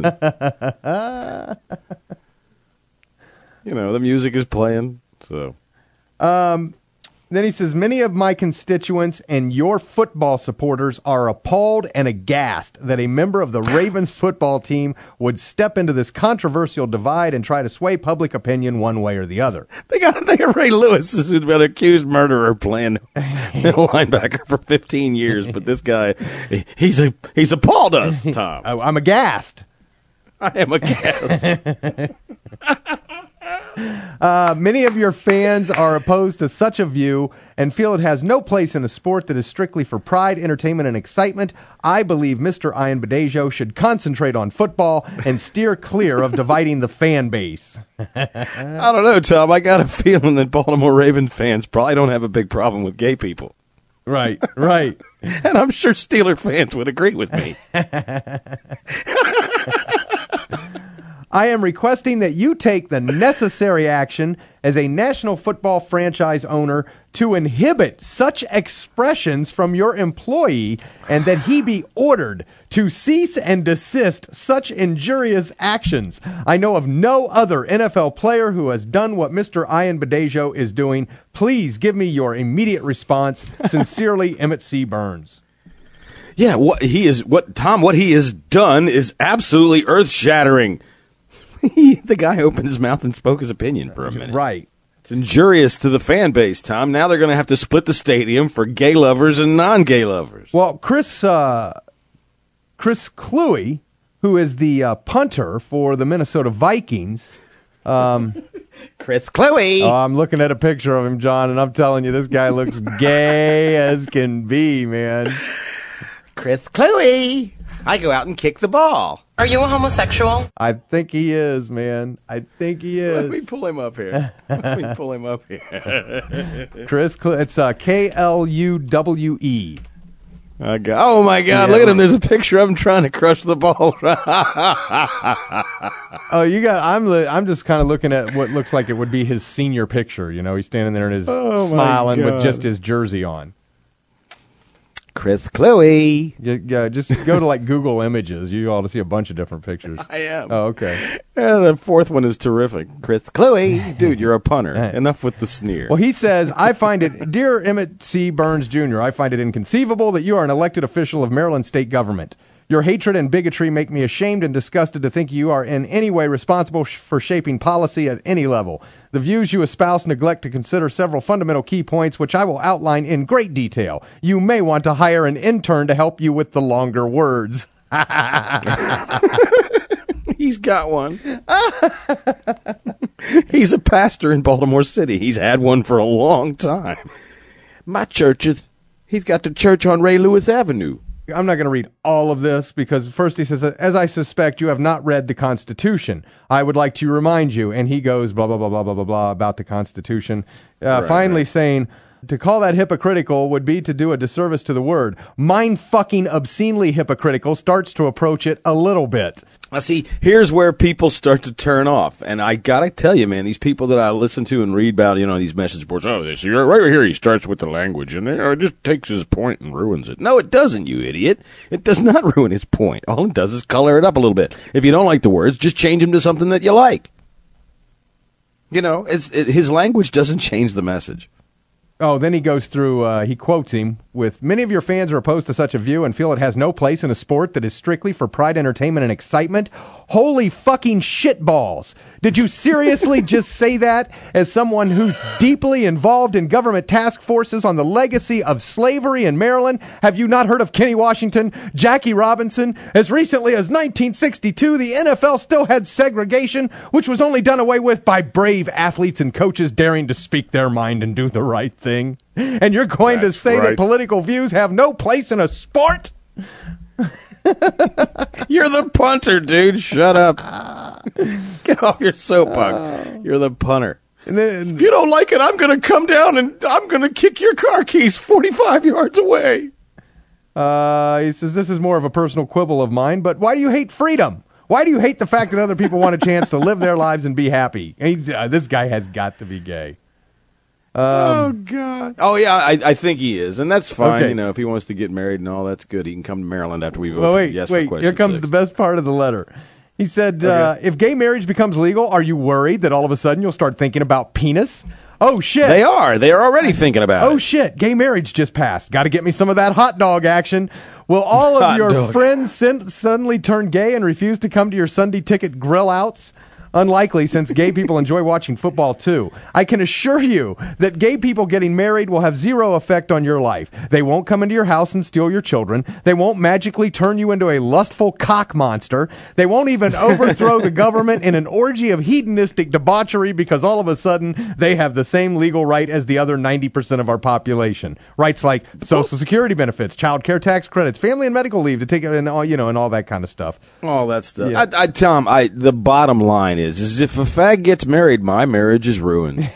You know, the music is playing, so.
Um... Then he says, many of my constituents and your football supporters are appalled and aghast that a member of the Ravens football team would step into this controversial divide and try to sway public opinion one way or the other.
They got they got Ray Lewis, who's been an accused murderer, playing middle linebacker for fifteen years. But this guy, he's a he's appalled us, Tom.
I'm aghast.
I am aghast.
Uh, many of your fans are opposed to such a view and feel it has no place in a sport that is strictly for pride, entertainment, and excitement. I believe Mister Ian Badejo should concentrate on football and steer clear of dividing the fan base.
I don't know, Tom. I got a feeling that Baltimore Ravens fans probably don't have a big problem with gay people.
Right, right.
And I'm sure Steeler fans would agree with me.
I am requesting that you take the necessary action as a National Football franchise owner to inhibit such expressions from your employee and that he be ordered to cease and desist such injurious actions. I know of no other N F L player who has done what Mister Ian Badejo is doing. Please give me your immediate response. Sincerely, Emmett C. Burns.
Yeah, what he is, what Tom, what he has done is absolutely earth-shattering. The guy opened his mouth and spoke his opinion for a minute.
Right.
It's injurious to the fan base, Tom. Now they're going to have to split the stadium for gay lovers and non-gay lovers.
Well, Chris uh, Chris Cluey, who is the uh, punter for the Minnesota Vikings. Um,
Chris Cluey.
Oh, I'm looking at a picture of him, John, and I'm telling you, this guy looks gay as can be, man.
Chris Cluey. I go out and kick the ball.
Are you a homosexual?
I think he is, man. I think he is.
Let me pull him up here. Let me pull him up here.
Chris, Cl- it's uh, K L U W E.
Uh, oh, my God.
Yeah.
Look at him. There's a picture of him trying to crush the ball.
Oh, you got. I'm. Li- I'm just kind of looking at what looks like it would be his senior picture. You know, he's standing there and his
Oh,
smiling
my
with
God.
just his jersey on.
Chris Cluey.
Yeah, yeah, just go to like Google Images. You ought to see a bunch of different pictures.
I am.
Oh, okay.
Yeah, the fourth one is terrific. Chris Cluey. Dude, you're a punter. Enough with the sneer.
Well, he says, I find it, dear Emmett C. Burns Junior, I find it inconceivable that you are an elected official of Maryland state government. Your hatred and bigotry make me ashamed and disgusted to think you are in any way responsible sh- for shaping policy at any level. The views you espouse neglect to consider several fundamental key points, which I will outline in great detail. You may want to hire an intern to help you with the longer words.
He's got one. He's a pastor in Baltimore City. He's had one for a long time. My church is, he's got the church on Ray Lewis Avenue.
I'm not going to read all of this because first he says, as I suspect you have not read the Constitution, I would like to remind you. And he goes blah, blah, blah, blah, blah, blah, blah about the Constitution. Uh,
Right,
finally
right.
saying, to call that hypocritical would be to do a disservice to the word. Mind fucking obscenely hypocritical starts to approach it a little bit.
I see, here's where people start to turn off. And I got to tell you, man, these people that I listen to and read about, you know, these message boards, oh, they see, right here he starts with the language and it just takes his point and ruins it. No, it doesn't, you idiot. It does not ruin his point. All it does is color it up a little bit. If you don't like the words, just change them to something that you like. You know, it's it, his language doesn't change the message.
Oh, then he goes through, uh, he quotes him with, many of your fans are opposed to such a view and feel it has no place in a sport that is strictly for pride, entertainment, and excitement. Holy fucking shitballs. Did you seriously just say that as someone who's deeply involved in government task forces on the legacy of slavery in Maryland? Have you not heard of Kenny Washington, Jackie Robinson? As recently as nineteen sixty-two, the N F L still had segregation, which was only done away with by brave athletes and coaches daring to speak their mind and do the right thing. And you're going
That's
to say
right.
that political views have no place in a sport?
You're the punter, dude. Shut up. Get off your soapbox. You're the punter.
And then,
If you don't like it, I'm going to come down and I'm going to kick your car keys forty-five yards away.
uh, he says, this is more of a personal quibble of mine, but why do you hate freedom? Why do you hate the fact that other people want a chance to live their lives and be happy? He's, uh, this guy has got to be gay.
oh, God. Oh, yeah, I, I think he is. And that's fine.
Okay.
You know, if he wants to get married and all, that's good. He can come to Maryland after we vote
Well,
for
wait,
yes
wait.
for question
Here comes
six.
the best part of the letter. He said, uh, if gay marriage becomes legal, are you worried that all of a sudden you'll start thinking about penis? Oh, shit.
They are. They are already thinking about
Oh,
it.
shit. Gay marriage just passed. Got to get me some of that hot dog action. Will all of
Hot
your
dog.
friends sen- suddenly turn gay and refuse to come to your Sunday ticket grill outs? Unlikely, since gay people enjoy watching football too. I can assure you that gay people getting married will have zero effect on your life. They won't come into your house and steal your children. They won't magically turn you into a lustful cock monster. They won't even overthrow the government in an orgy of hedonistic debauchery because all of a sudden they have the same legal right as the other ninety percent of our population. Rights like Social Security benefits, child care tax credits, family and medical leave to take it, and all, you know, and all that kind of stuff.
All that stuff.
Yeah.
I, I tell him, I, the bottom line is, is if a fag gets married, my marriage is ruined.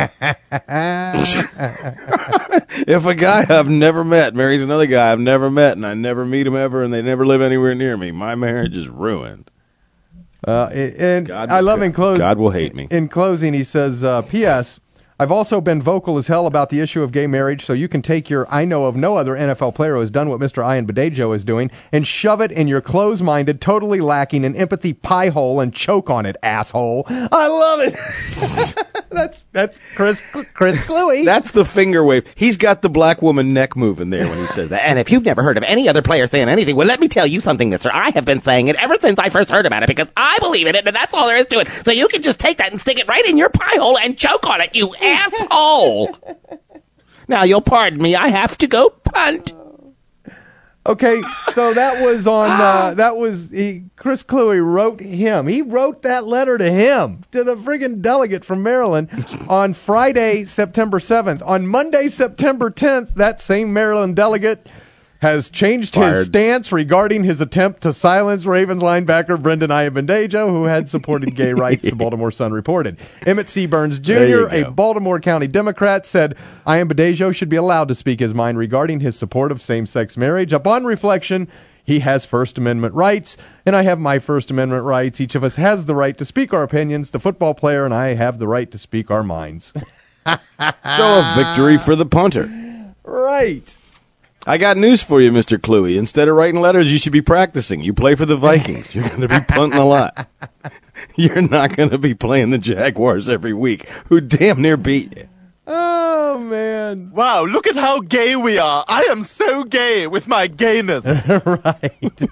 If a guy I've never met marries another guy I've never met, and I never meet him ever, and they never live anywhere near me, my marriage is ruined.
Uh, and
God
I love
will-
in closing.
God will hate me.
In closing, he says, uh, P S. I've also been vocal as hell about the issue of gay marriage, so you can take your I know of no other N F L player who has done what Mister Ian Badejo is doing and shove it in your close-minded, totally lacking in empathy pie hole and choke on it, asshole. I love it. that's that's Chris Chris Cluey.
That's the finger wave. He's got the black woman neck moving there when he says that.
And if you've never heard of any other player saying anything, well, let me tell you something, mister. I have been saying it ever since I first heard about it because I believe in it, and that's all there is to it. So you can just take that and stick it right in your pie hole and choke on it, you asshole. Now, you'll pardon me. I have to go punt.
Okay, so that was on, uh, that was, he, Chris Cluey wrote him. He wrote that letter to him, to the friggin' delegate from Maryland on Friday, September seventh. On Monday, September tenth, that same Maryland delegate has changed
Fired.
his stance regarding his attempt to silence Ravens linebacker Brendan Iambandejo, who had supported gay rights, the Baltimore Sun reported. Emmett C. Burns
There you
Junior, a
go.
Baltimore County Democrat, said Iambandejo should be allowed to speak his mind regarding his support of same-sex marriage. Upon reflection, he has First Amendment rights, and I have my First Amendment rights. Each of us has the right to speak our opinions. The football player and I have the right to speak our minds.
So a victory for the punter.
Right.
I got news for you, Mister Cluey. Instead of writing letters, you should be practicing. You play for the Vikings. You're going to be punting a lot. You're not going to be playing the Jaguars every week, who damn near beat you.
Oh, man.
Wow, look at how gay we are. I am so gay with my gayness.
Right.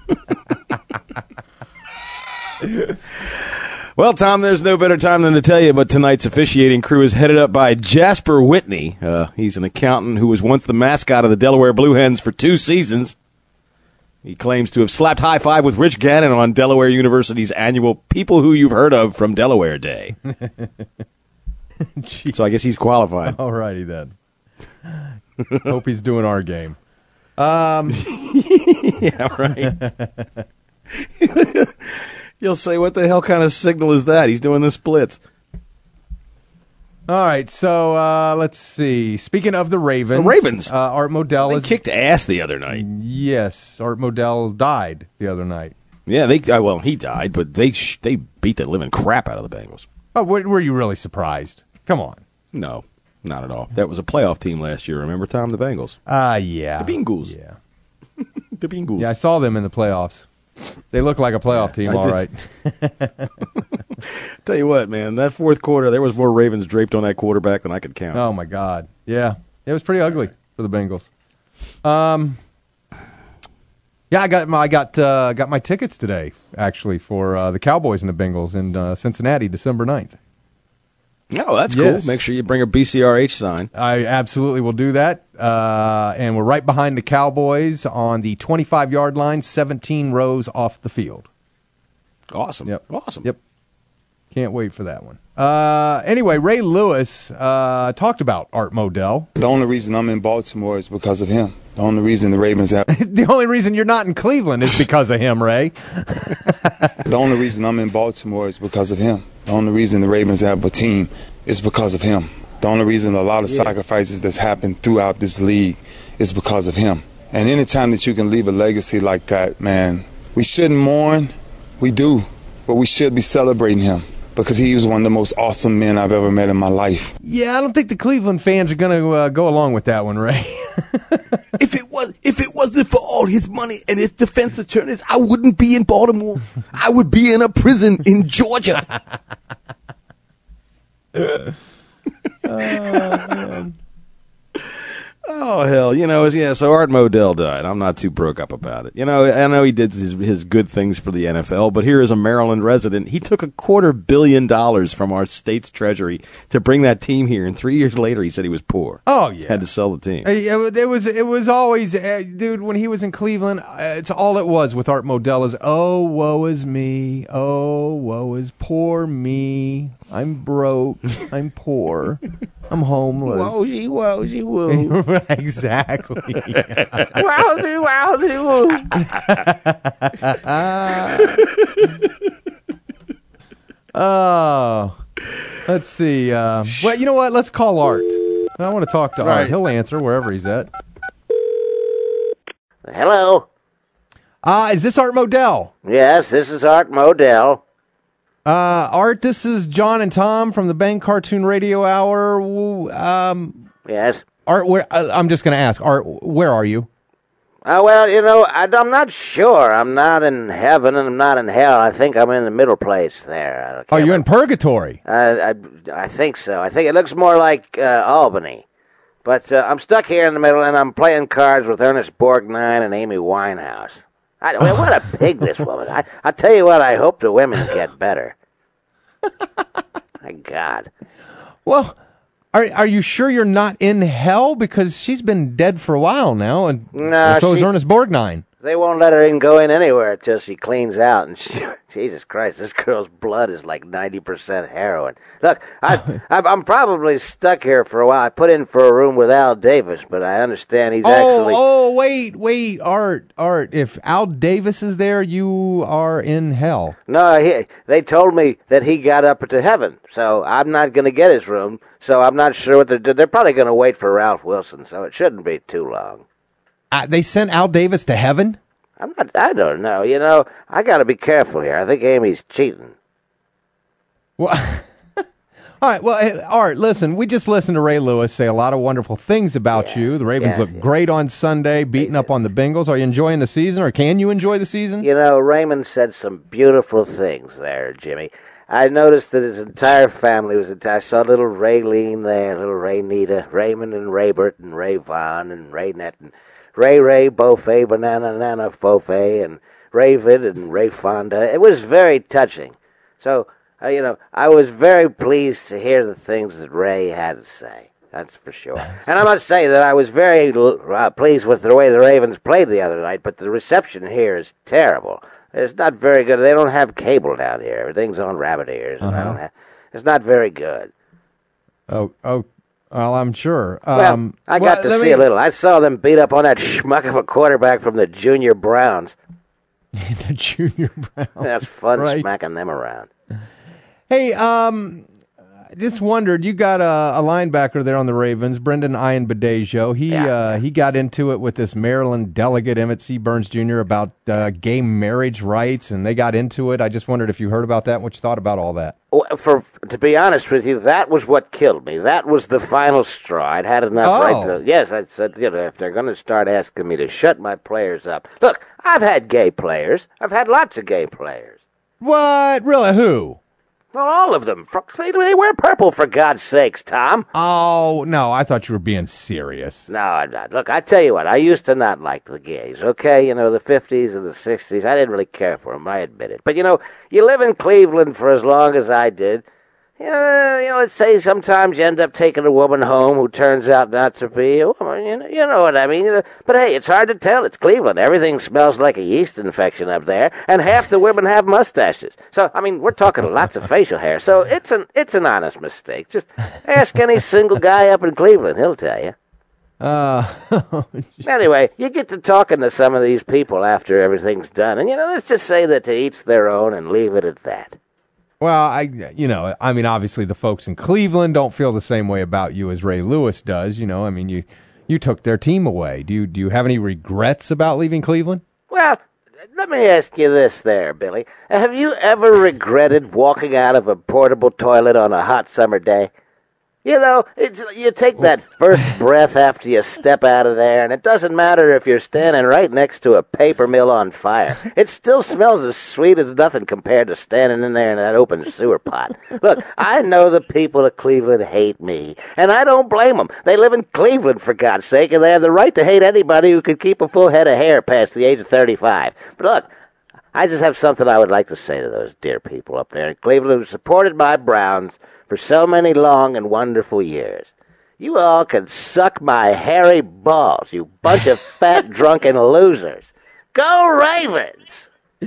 Well, Tom, there's no better time than to tell you, but tonight's officiating crew is headed up by Jasper Whitney. Uh, he's an accountant who was once the mascot of the Delaware Blue Hens for two seasons. He claims to have slapped high five with Rich Gannon on Delaware University's annual People Who You've Heard Of from Delaware Day. So I guess he's qualified.
All righty then. Hope he's doing our game. Um,
yeah, right. You'll say, what the hell kind of signal is that? He's doing the splits.
All right, so uh, let's see. Speaking of the Ravens,
The Ravens.
uh, Art Modell
They
is
kicked ass the other night.
Yes, Art Modell died the other night.
Yeah, they uh, well, he died, but they sh- they beat the living crap out of the Bengals.
Oh, were, were you really surprised? Come on.
No, not at all. That was a playoff team last year. Remember, Tom? The Bengals.
Ah, uh, yeah.
The Bengals.
Yeah.
The Bengals.
Yeah, I saw them in the playoffs. They look like a playoff
Yeah,
team,
I
all
did.
right.
Tell you what, man, that fourth quarter, there was more Ravens draped on that quarterback than I could count.
Oh my God, yeah, it was pretty ugly for the Bengals. Um, yeah, I got my I got uh, got my tickets today actually for uh, the Cowboys and the Bengals in uh, Cincinnati, December ninth.
Oh, that's
Yes.
cool. Make sure you bring a B C R H sign.
I absolutely will do that. Uh, and we're right behind the Cowboys on the twenty-five yard line, seventeen rows off the field.
Awesome.
Yep.
Awesome.
Yep. Can't wait for that one. Uh, anyway, Ray Lewis uh, talked about Art Modell.
The only reason I'm in Baltimore is because of him. The only reason the Ravens have...
The only reason you're not in Cleveland is because of him, Ray.
The only reason I'm in Baltimore is because of him. The only reason the Ravens have a team is because of him. The only reason a lot of
Yeah.
sacrifices that's happened throughout this league is because of him. And anytime that you can leave a legacy like that, man, we shouldn't mourn. We do. But we should be celebrating him because he was one of the most awesome men I've ever met in my life.
Yeah, I don't think the Cleveland fans are going to uh, go along with that one, Ray.
If it was, if it wasn't for all his money and his defense attorneys, I wouldn't be in Baltimore. I would be in a prison in Georgia.
Oh, man.
Oh, hell. You know, yeah, so Art Modell died. I'm not too broke up about it. You know, I know he did his, his good things for the N F L, but here is a Maryland resident. He took a quarter billion dollars from our state's treasury to bring that team here, and three years later he said he was poor.
Oh, yeah.
Had to sell the team.
Uh, It it was it was always, uh, dude, when he was in Cleveland, uh, it's all it was with Art Modell is, oh, woe is me. Oh, woe is poor me. I'm broke. I'm poor. I'm homeless.
Wowsy, wowsy, woo.
Exactly.
Wowsy, wowsy, woo.
Oh, let's see. Uh, well, you know what? Let's call Art. I want to talk to Art.
Right.
He'll answer wherever he's at.
Hello.
Ah, is this Art Modell?
Yes, this is Art Modell.
Uh, Art, this is John and Tom from the Bang Cartoon Radio Hour. Um,
yes.
Art, where uh, I'm just going to ask, Art, where are you?
Uh, well, you know, I, I'm not sure. I'm not in heaven and I'm not in hell. I think I'm in the middle place there.
Oh, you're in purgatory.
Uh, I, I think so. I think it looks more like uh, Albany. But uh, I'm stuck here in the middle, and I'm playing cards with Ernest Borgnine and Amy Winehouse. I, I mean, what a pig, this woman. I, I tell you what, I hope the women get better. My God.
Well, are are you sure you're not in hell? Because she's been dead for a while now, and,
no,
and so
she,
is Ernest Borgnine.
They won't let her even go in anywhere until she cleans out. And she, Jesus Christ, this girl's blood is like ninety percent heroin. Look, I, I'm probably stuck here for a while. I put in for a room with Al Davis, but I understand he's
oh,
actually...
Oh, wait, wait, Art, Art, if Al Davis is there, you are in hell.
No, he, they told me that he got up to heaven, so I'm not going to get his room, so I'm not sure what they're doing. They're probably going to wait for Ralph Wilson, so it shouldn't be too long.
Uh, they sent Al Davis to heaven?
I'm not, I don't know. You know, I got to be careful here. I think Amy's cheating.
Well, all right. Well, hey, Art, listen, we just listened to Ray Lewis say a lot of wonderful things about yes, you. The Ravens yes, look yes. great on Sunday, beating up on the Bengals. Are you enjoying the season, or can you enjoy the season?
You know, Raymond said some beautiful things there, Jimmy. I noticed that his entire family was entire. I saw little Raylene there, little Raynita, Raymond and Raybert and Ray Vaughn and Raynette and Ray Ray Beaufait, Banana Nana Fofay, and Ravid and Ray Fonda. It was very touching. So, uh, you know, I was very pleased to hear the things that Ray had to say. That's for sure. And I must say that I was very uh, pleased with the way the Ravens played the other night, but the reception here is terrible. It's not very good. They don't have cable down here. Everything's on rabbit ears. And
uh-huh.
I don't have, it's not very good.
Oh, oh. Well, I'm sure.
Well,
um,
I got
well,
to see
me...
a little. I saw them beat up on that schmuck of a quarterback from the Junior Browns.
The Junior Browns.
That's fun
right.
smacking them around.
Hey, um, I just wondered, you got a, a linebacker there on the Ravens, Brendan Ian Badejo. He
yeah,
uh,
yeah.
he got into it with this Maryland delegate, Emmett C. Burns Junior, about uh, gay marriage rights, and they got into it. I just wondered if you heard about that and what you thought about all that.
Well, for to be honest with you, that was what killed me. That was the final straw. I'd had enough
oh.
right to... Yes, I said, you know, if they're going to start asking me to shut my players up... Look, I've had gay players. I've had lots of gay players.
What? Really? Who?
Well, all of them. They wear purple, for God's sakes, Tom.
Oh, no, I thought you were being serious.
No, I'm not. Look, I tell you what, I used to not like the gays, okay? You know, the fifties and the sixties, I didn't really care for them, I admit it. But, you know, you live in Cleveland for as long as I did. You know, you know, let's say sometimes you end up taking a woman home who turns out not to be a woman. You know, you know what I mean. You know, but hey, it's hard to tell. It's Cleveland. Everything smells like a yeast infection up there, and half the women have mustaches. So, I mean, we're talking lots of facial hair. So it's an it's an honest mistake. Just ask any single guy up in Cleveland; he'll tell you.
Uh,
anyway, you get to talking to some of these people after everything's done, and you know, let's just say that to each their own, and leave it at that.
Well, I, you know, I mean, obviously the folks in Cleveland don't feel the same way about you as Ray Lewis does. You know, I mean, you, you took their team away. Do you, do you have any regrets about leaving Cleveland?
Well, let me ask you this there, Billy. Have you ever regretted walking out of a portable toilet on a hot summer day? You know, it's, you take that first breath after you step out of there, and it doesn't matter if you're standing right next to a paper mill on fire. It still smells as sweet as nothing compared to standing in there in that open sewer pot. Look, I know the people of Cleveland hate me, and I don't blame them. They live in Cleveland, for God's sake, and they have the right to hate anybody who can keep a full head of hair past the age of thirty-five. But look, I just have something I would like to say to those dear people up there in Cleveland who supported my Browns for so many long and wonderful years. You all can suck my hairy balls, you bunch of fat, drunken losers. Go Ravens!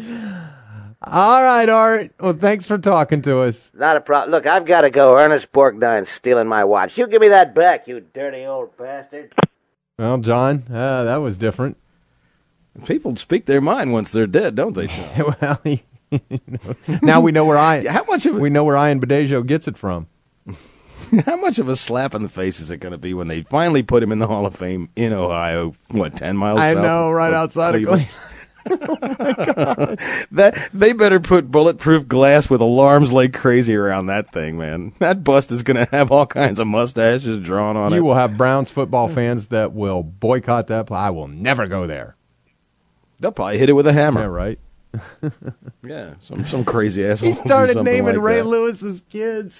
All right, Art. Well, thanks for talking to us.
Not a problem. Look, I've got to go. Ernest Borgnine's stealing my watch. You give me that back, you dirty old bastard.
Well, John, uh, that was different.
People speak their mind once they're dead, don't they?
Well, he... now we know where I
how much of
we know where Ian Badejo gets it from.
How much of a slap in the face is it going to be when they finally put him in the Hall of Fame in Ohio? What, ten miles?
I
south
know,
of,
right
of
outside
Cleveland?
of Cleveland.
that they better put bulletproof glass with alarms like crazy around that thing, man. That bust is going to have all kinds of mustaches drawn on
you
it.
You will have Browns football fans that will boycott that play. I will never go there.
They'll probably hit it with a hammer.
Yeah, right.
Yeah, some some crazy asshole.
He started naming
like
Ray
that.
Lewis's kids.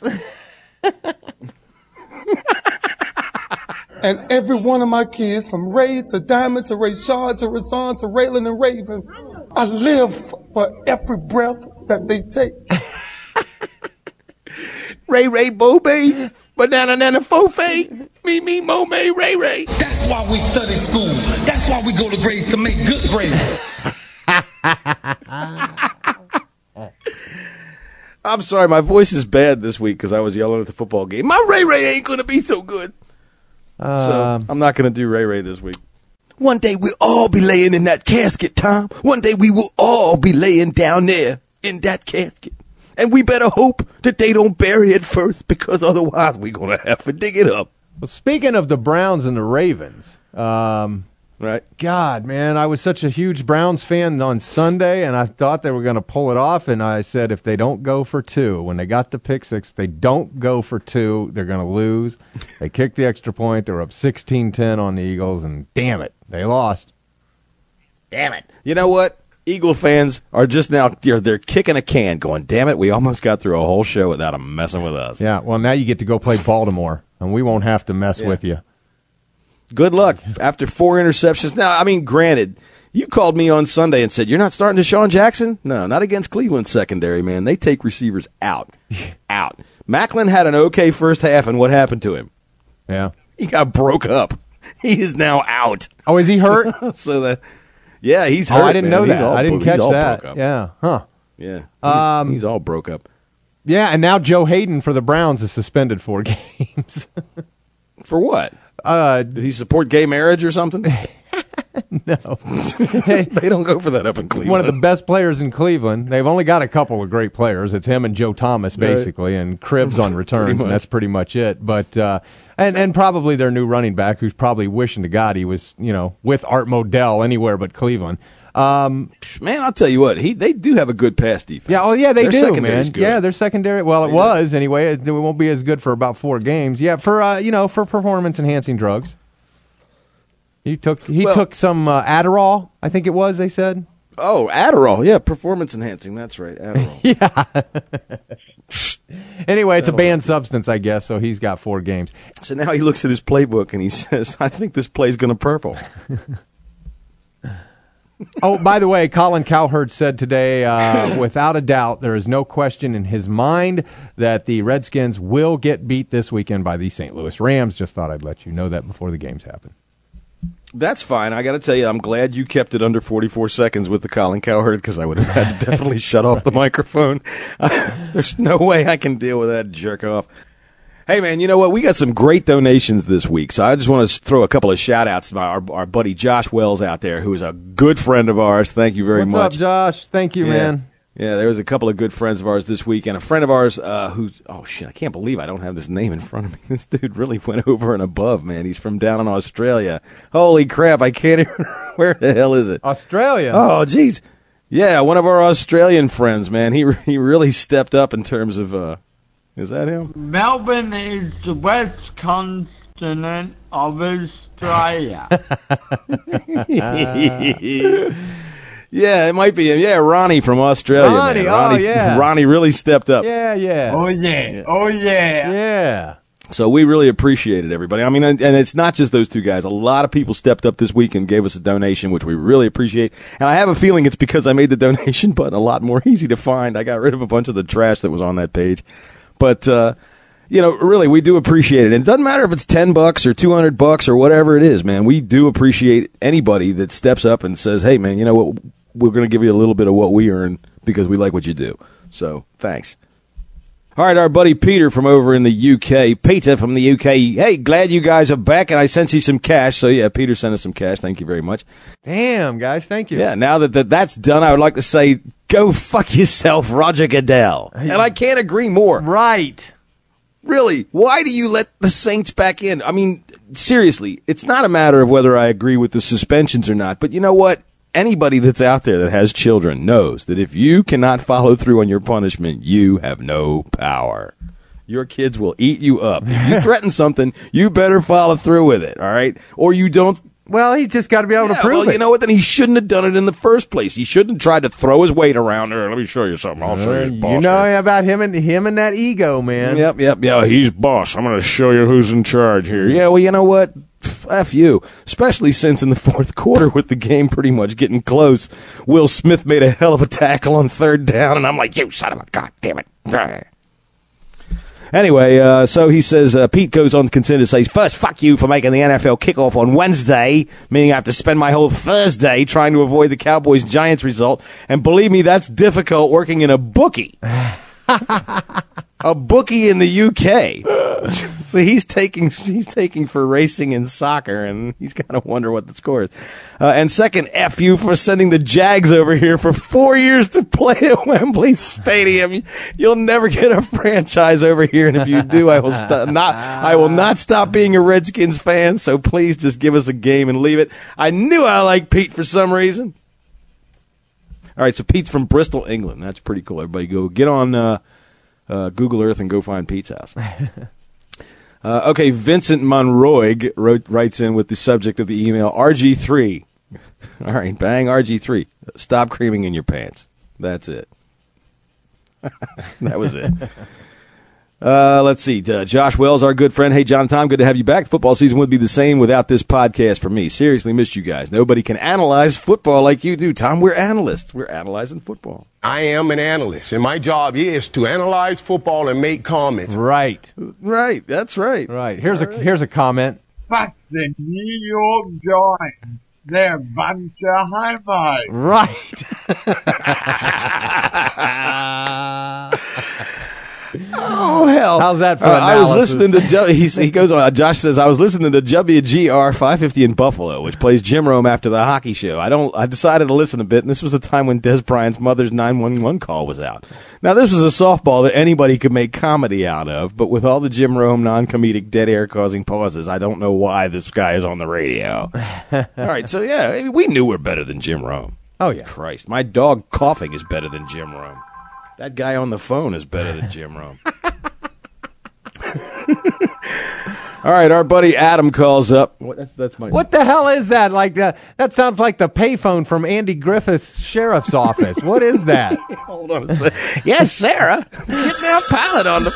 And every one of my kids, from Ray to Diamond to Rayshard to Rasan to Raylan and Raven, I live for every breath that they take.
Ray Ray Bobe, Banana Nana Fofe, me me Mo May Ray Ray.
That's why we study school. That's why we go to grades to make good grades.
I'm sorry, my voice is bad this week because I was yelling at the football game. My Ray Ray ain't going to be so good.
Um,
so I'm not going to do Ray Ray this week.
One day we'll all be laying in that casket, Tom. One day we will all be laying down there in that casket. And we better hope that they don't bury it first, because otherwise we're going to have to dig it up.
Well, speaking of the Browns and the Ravens, um,
right?
God, man, I was such a huge Browns fan on Sunday, and I thought they were going to pull it off. And I said, if they don't go for two, when they got the pick six, if they don't go for two, they're going to lose. They kicked the extra point. They were up sixteen ten on the Eagles, and damn it, they lost.
Damn it.
You know what? Eagle fans are just now, they're, they're kicking a can, going, damn it, we almost got through a whole show without them messing with us.
Yeah, well, now you get to go play Baltimore, and we won't have to mess
Yeah.
with you.
Good luck after four interceptions. Now, I mean, granted, you called me on Sunday and said, you're not starting Deshaun Jackson? No, not against Cleveland secondary, man. They take receivers out. out. Macklin had an okay first half, and what happened to him?
Yeah.
He got broke up. He is now out.
Oh, is he hurt?
so that, yeah, he's
Oh,
hurt.
I didn't
man.
know
He's
that.
all
I didn't
bro-
catch
he's all
that.
broke up.
Yeah, huh.
Yeah.
Um,
he's all broke up.
Yeah, and now Joe Hayden for the Browns is suspended four games.
For what?
Uh,
Did he support gay marriage or something?
No.
They don't go for that up in Cleveland.
One of the best players in Cleveland. They've only got a couple of great players. It's him and Joe Thomas, basically, and Cribbs on returns, and that's pretty much it. But uh, and and probably their new running back, who's probably wishing to God he was, you know, with Art Modell anywhere but Cleveland. Um,
Man, I'll tell you what, he they do have a good pass defense.
yeah, oh yeah, they
Their
do,
secondary's
man.
good.
Yeah, their secondary. Well, it was anyway. It, it won't be as good for about four games. Yeah, for uh, you know, for performance enhancing drugs. He took he
Well-
took some uh, Adderall, I think it was. They said.
Oh, Adderall. Yeah, performance enhancing. That's right, Adderall.
Anyway, it's a banned substance, I guess. So he's got four games.
So now he looks at his playbook and he says, I think this play's going to purple.
Oh, by the way, Colin Cowherd said today, uh, without a doubt, there is no question in his mind that the Redskins will get beat this weekend by the Saint Louis Rams. Just thought I'd let you know that before the games happen.
That's fine. I got to tell you, I'm glad you kept it under forty-four seconds with the Colin Cowherd, because I would have had to definitely shut off the microphone. There's no way I can deal with that jerk off. Hey, man, you know what? We got some great donations this week, so I just want to throw a couple of shout-outs to my, our, our buddy Josh Wells out there, who is a good friend of ours. Thank you very
What's
much.
up, Josh? Thank you,
Yeah.
man.
Yeah, there was a couple of good friends of ours this week, and a friend of ours uh, who, oh, shit, I can't believe I don't have this name in front of me. This dude really went over and above, man. He's from down in Australia. Holy crap, I can't even, where the hell is it?
Australia?
Oh, geez. Yeah, one of our Australian friends, man. He he really stepped up in terms of, uh, is that him?
Melbourne is the west continent of Australia.
Yeah, it might be him. Yeah, Ronnie from Australia.
Ronnie,
man.
oh,
Ronnie,
yeah.
Ronnie really stepped up.
Yeah, yeah.
Oh, yeah. Oh, yeah.
Yeah.
So we really appreciate it, everybody. I mean, and, and it's not just those two guys. A lot of people stepped up this week and gave us a donation, which we really appreciate. And I have a feeling it's because I made the donation button a lot more easy to find. I got rid of a bunch of the trash that was on that page. But, uh, you know, really, we do appreciate it. And it doesn't matter if it's ten bucks or two hundred bucks or whatever it is, man. We do appreciate anybody that steps up and says, hey, man, you know what? We're going to give you a little bit of what we earn because we like what you do. So, thanks. All right, our buddy Peter from over in the U K. Peter from the U K. Hey, glad you guys are back, and I sent you some cash. So, yeah, Peter sent us some cash. Thank you very much.
Damn, guys, thank you.
Yeah, now that, that that's done, I would like to say, go fuck yourself, Roger Goodell. And I can't agree more.
Right.
Really, why do you let the Saints back in? I mean, seriously, it's not a matter of whether I agree with the suspensions or not, but you know what? anybody that's out there that has children knows that if you cannot follow through on your punishment, you have no power. Your kids will eat you up. If you threaten something, you better follow through with it, all right? Or you don't.
Well, he just got to be able
yeah,
to prove
well,
it.
You know what? Then he shouldn't have done it in the first place. He shouldn't have tried to throw his weight around there. Let me show you something. I'll show you his boss.
You know
here.
about him and him and that ego, man.
Yep, yep, yeah. He's boss. I'm going to show you who's in charge here. Yeah, well, you know what? F you. Especially since in the fourth quarter, with the game pretty much getting close, Will Smith made a hell of a tackle on third down, and I'm like, you son of a god damn it. Anyway, uh, so he says, uh, Pete goes on to continue to say, first, fuck you for making the N F L kickoff on Wednesday, meaning I have to spend my whole Thursday trying to avoid the Cowboys-Giants result. And believe me, that's difficult working in a bookie. A bookie in the U K. So he's taking he's taking for racing and soccer, and he's got to wonder what the score is. Uh, and second, F you for sending the Jags over here for four years to play at Wembley Stadium. You'll never get a franchise over here, and if you do, I will st- not I will not stop being a Redskins fan. So please just give us a game and leave it. I knew I liked Pete for some reason. All right, so Pete's from Bristol, England. That's pretty cool. Everybody go get on uh, uh, Google Earth and go find Pete's house. uh, okay, Vincent Monroig wrote, writes in with the subject of the email, R G three. All right, bang, R G three. Stop creaming in your pants. That's it. That was it. Uh, let's see. Uh, Josh Wells, our good friend. Hey, John Tom, good to have you back. Football season would be the same without this podcast for me. Seriously, missed you guys. Nobody can analyze football like you do. Tom, we're analysts. We're analyzing football.
I am an analyst, and my job is to analyze football and make comments.
Right.
Right. That's right.
Right. Here's
All
a
right.
here's a comment.
Fuck the New York Giants. They're a bunch of homos.
Right.
Oh, hell.
How's that for
uh, I was
analysis?
listening to, jo- he, he goes on, Josh says, I was listening to W G R five fifty in Buffalo, which plays Jim Rome after the hockey show. I don't. I decided to listen a bit, and this was the time when Des Bryant's mother's nine one one call was out. Now, this was a softball that anybody could make comedy out of, but with all the Jim Rome non-comedic dead air causing pauses, I don't know why this guy is on the radio. All right, so yeah, we knew we're better than Jim Rome.
Oh, yeah.
Christ, my dog coughing is better than Jim Rome. That guy on the phone is better than Jim Rome. All right, our buddy Adam calls up. What, that's, that's my.
What the hell is that? Like uh, that sounds like the payphone from Andy Griffith's sheriff's office. What is that?
Hold on a second. Yes, Sarah. Get now Pilot on the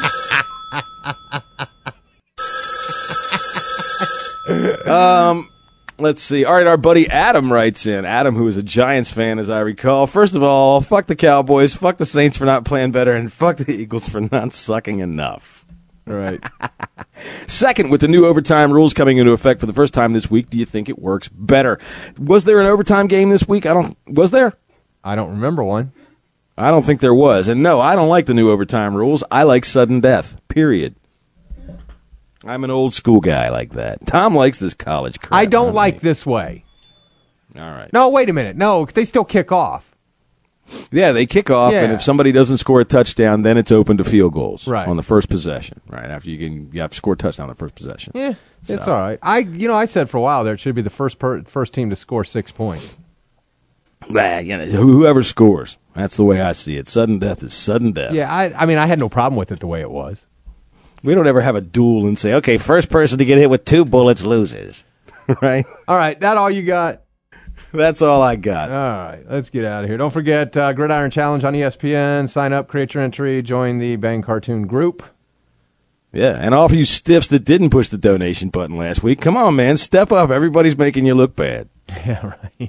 phone. um, let's see. All right, our buddy Adam writes in. Adam, who is a Giants fan, as I recall. First of all, fuck the Cowboys, fuck the Saints for not playing better, and fuck the Eagles for not sucking enough.
Right.
Second, with the new overtime rules coming into effect for the first time this week, do you think it works better? Was there an overtime game this week? I don't. Was there?
I don't remember one.
I don't think there was. And no, I don't like the new overtime rules. I like sudden death. Period. I'm an old school guy like that. Tom likes this college crap.
I don't
doesn't
like
he?
this way.
All right.
No, wait a minute. No, they still kick off.
Yeah, they kick off,
Yeah.
and if somebody doesn't score a touchdown, then it's open to field goals
Right.
on the first possession. Right after you can, you have to score a touchdown on the first possession.
Yeah,
So-
it's all right. I, you know, I said for a while there it should be the first per, first team to score six points.
Bah, you know, whoever scores, that's the way I see it. Sudden death is sudden death.
Yeah, I, I mean, I had no problem with it the way it was.
We don't ever have a duel and say, okay, first person to get hit with two bullets loses. Right?
All right, that all you got?
That's all I got.
All right, let's get out of here. Don't forget uh, Gridiron Challenge on E S P N. Sign up, create your entry, join the Bang Cartoon group.
Yeah, and all of you stiffs that didn't push the donation button last week, come on, man, step up. Everybody's making you look bad.
Yeah, right.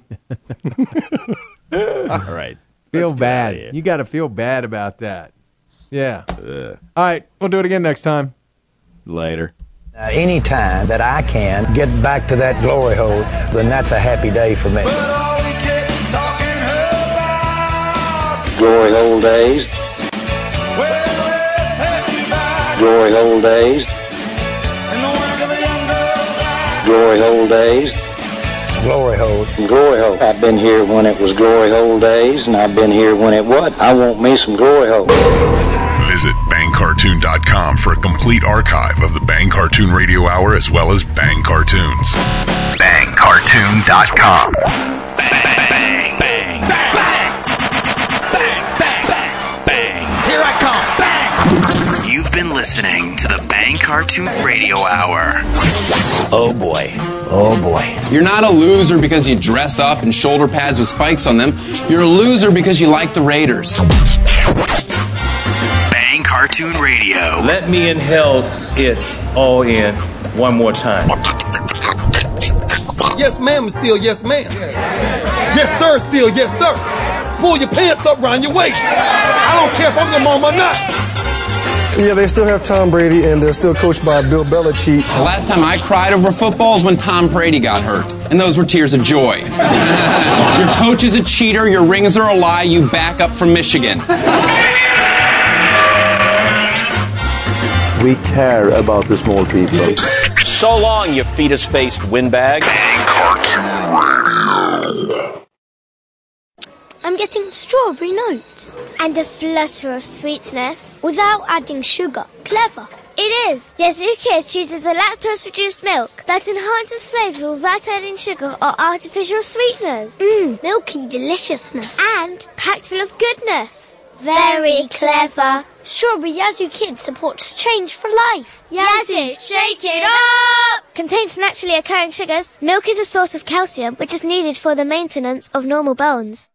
All right.
Feel
Let's get outta
bad.
here.
You got to feel bad about that. Yeah.
Uh,
All right, we'll do it again next time.
Later.
Uh, any time that I can get back to that glory hole, then that's a happy day for me.
Glory hole days. Glory hole days. Glory hole days.
Glory hole.
Glory hole. I've been here when it was glory hole days, and I've been here when it what? I want me some glory hole.
Visit bang cartoon dot com for a complete archive of the Bang Cartoon Radio Hour as well as Bang Cartoons. bang cartoon dot com.
listening to the Bang Cartoon Radio Hour.
Oh boy. Oh boy. You're not a loser because you dress up in shoulder pads with spikes on them. You're a loser because you like the Raiders.
Bang Cartoon Radio.
Let me inhale it all in one more time.
Yes, ma'am, still yes, ma'am. Yes, sir, still yes, sir. Pull your pants up around your waist. I don't care if I'm your mom or not.
Yeah, they still have Tom Brady, and they're still coached by Bill Belichick.
The last time I cried over football was when Tom Brady got hurt, and those were tears of joy. Your coach is a cheater, your rings are a lie, you back up from Michigan.
We care about the small people.
So long, you fetus-faced windbag.
I'm getting strawberry notes and a flutter of sweetness without adding sugar. Clever. It is. Yazoo Kids chooses a lactose-reduced milk that enhances flavour without adding sugar or artificial sweeteners. Mmm, milky deliciousness. And packed full of goodness. Very clever. Strawberry Yazoo Kids supports change for life. Yazoo, shake it up! Contains naturally occurring sugars. Milk is a source of calcium, which is needed for the maintenance of normal bones.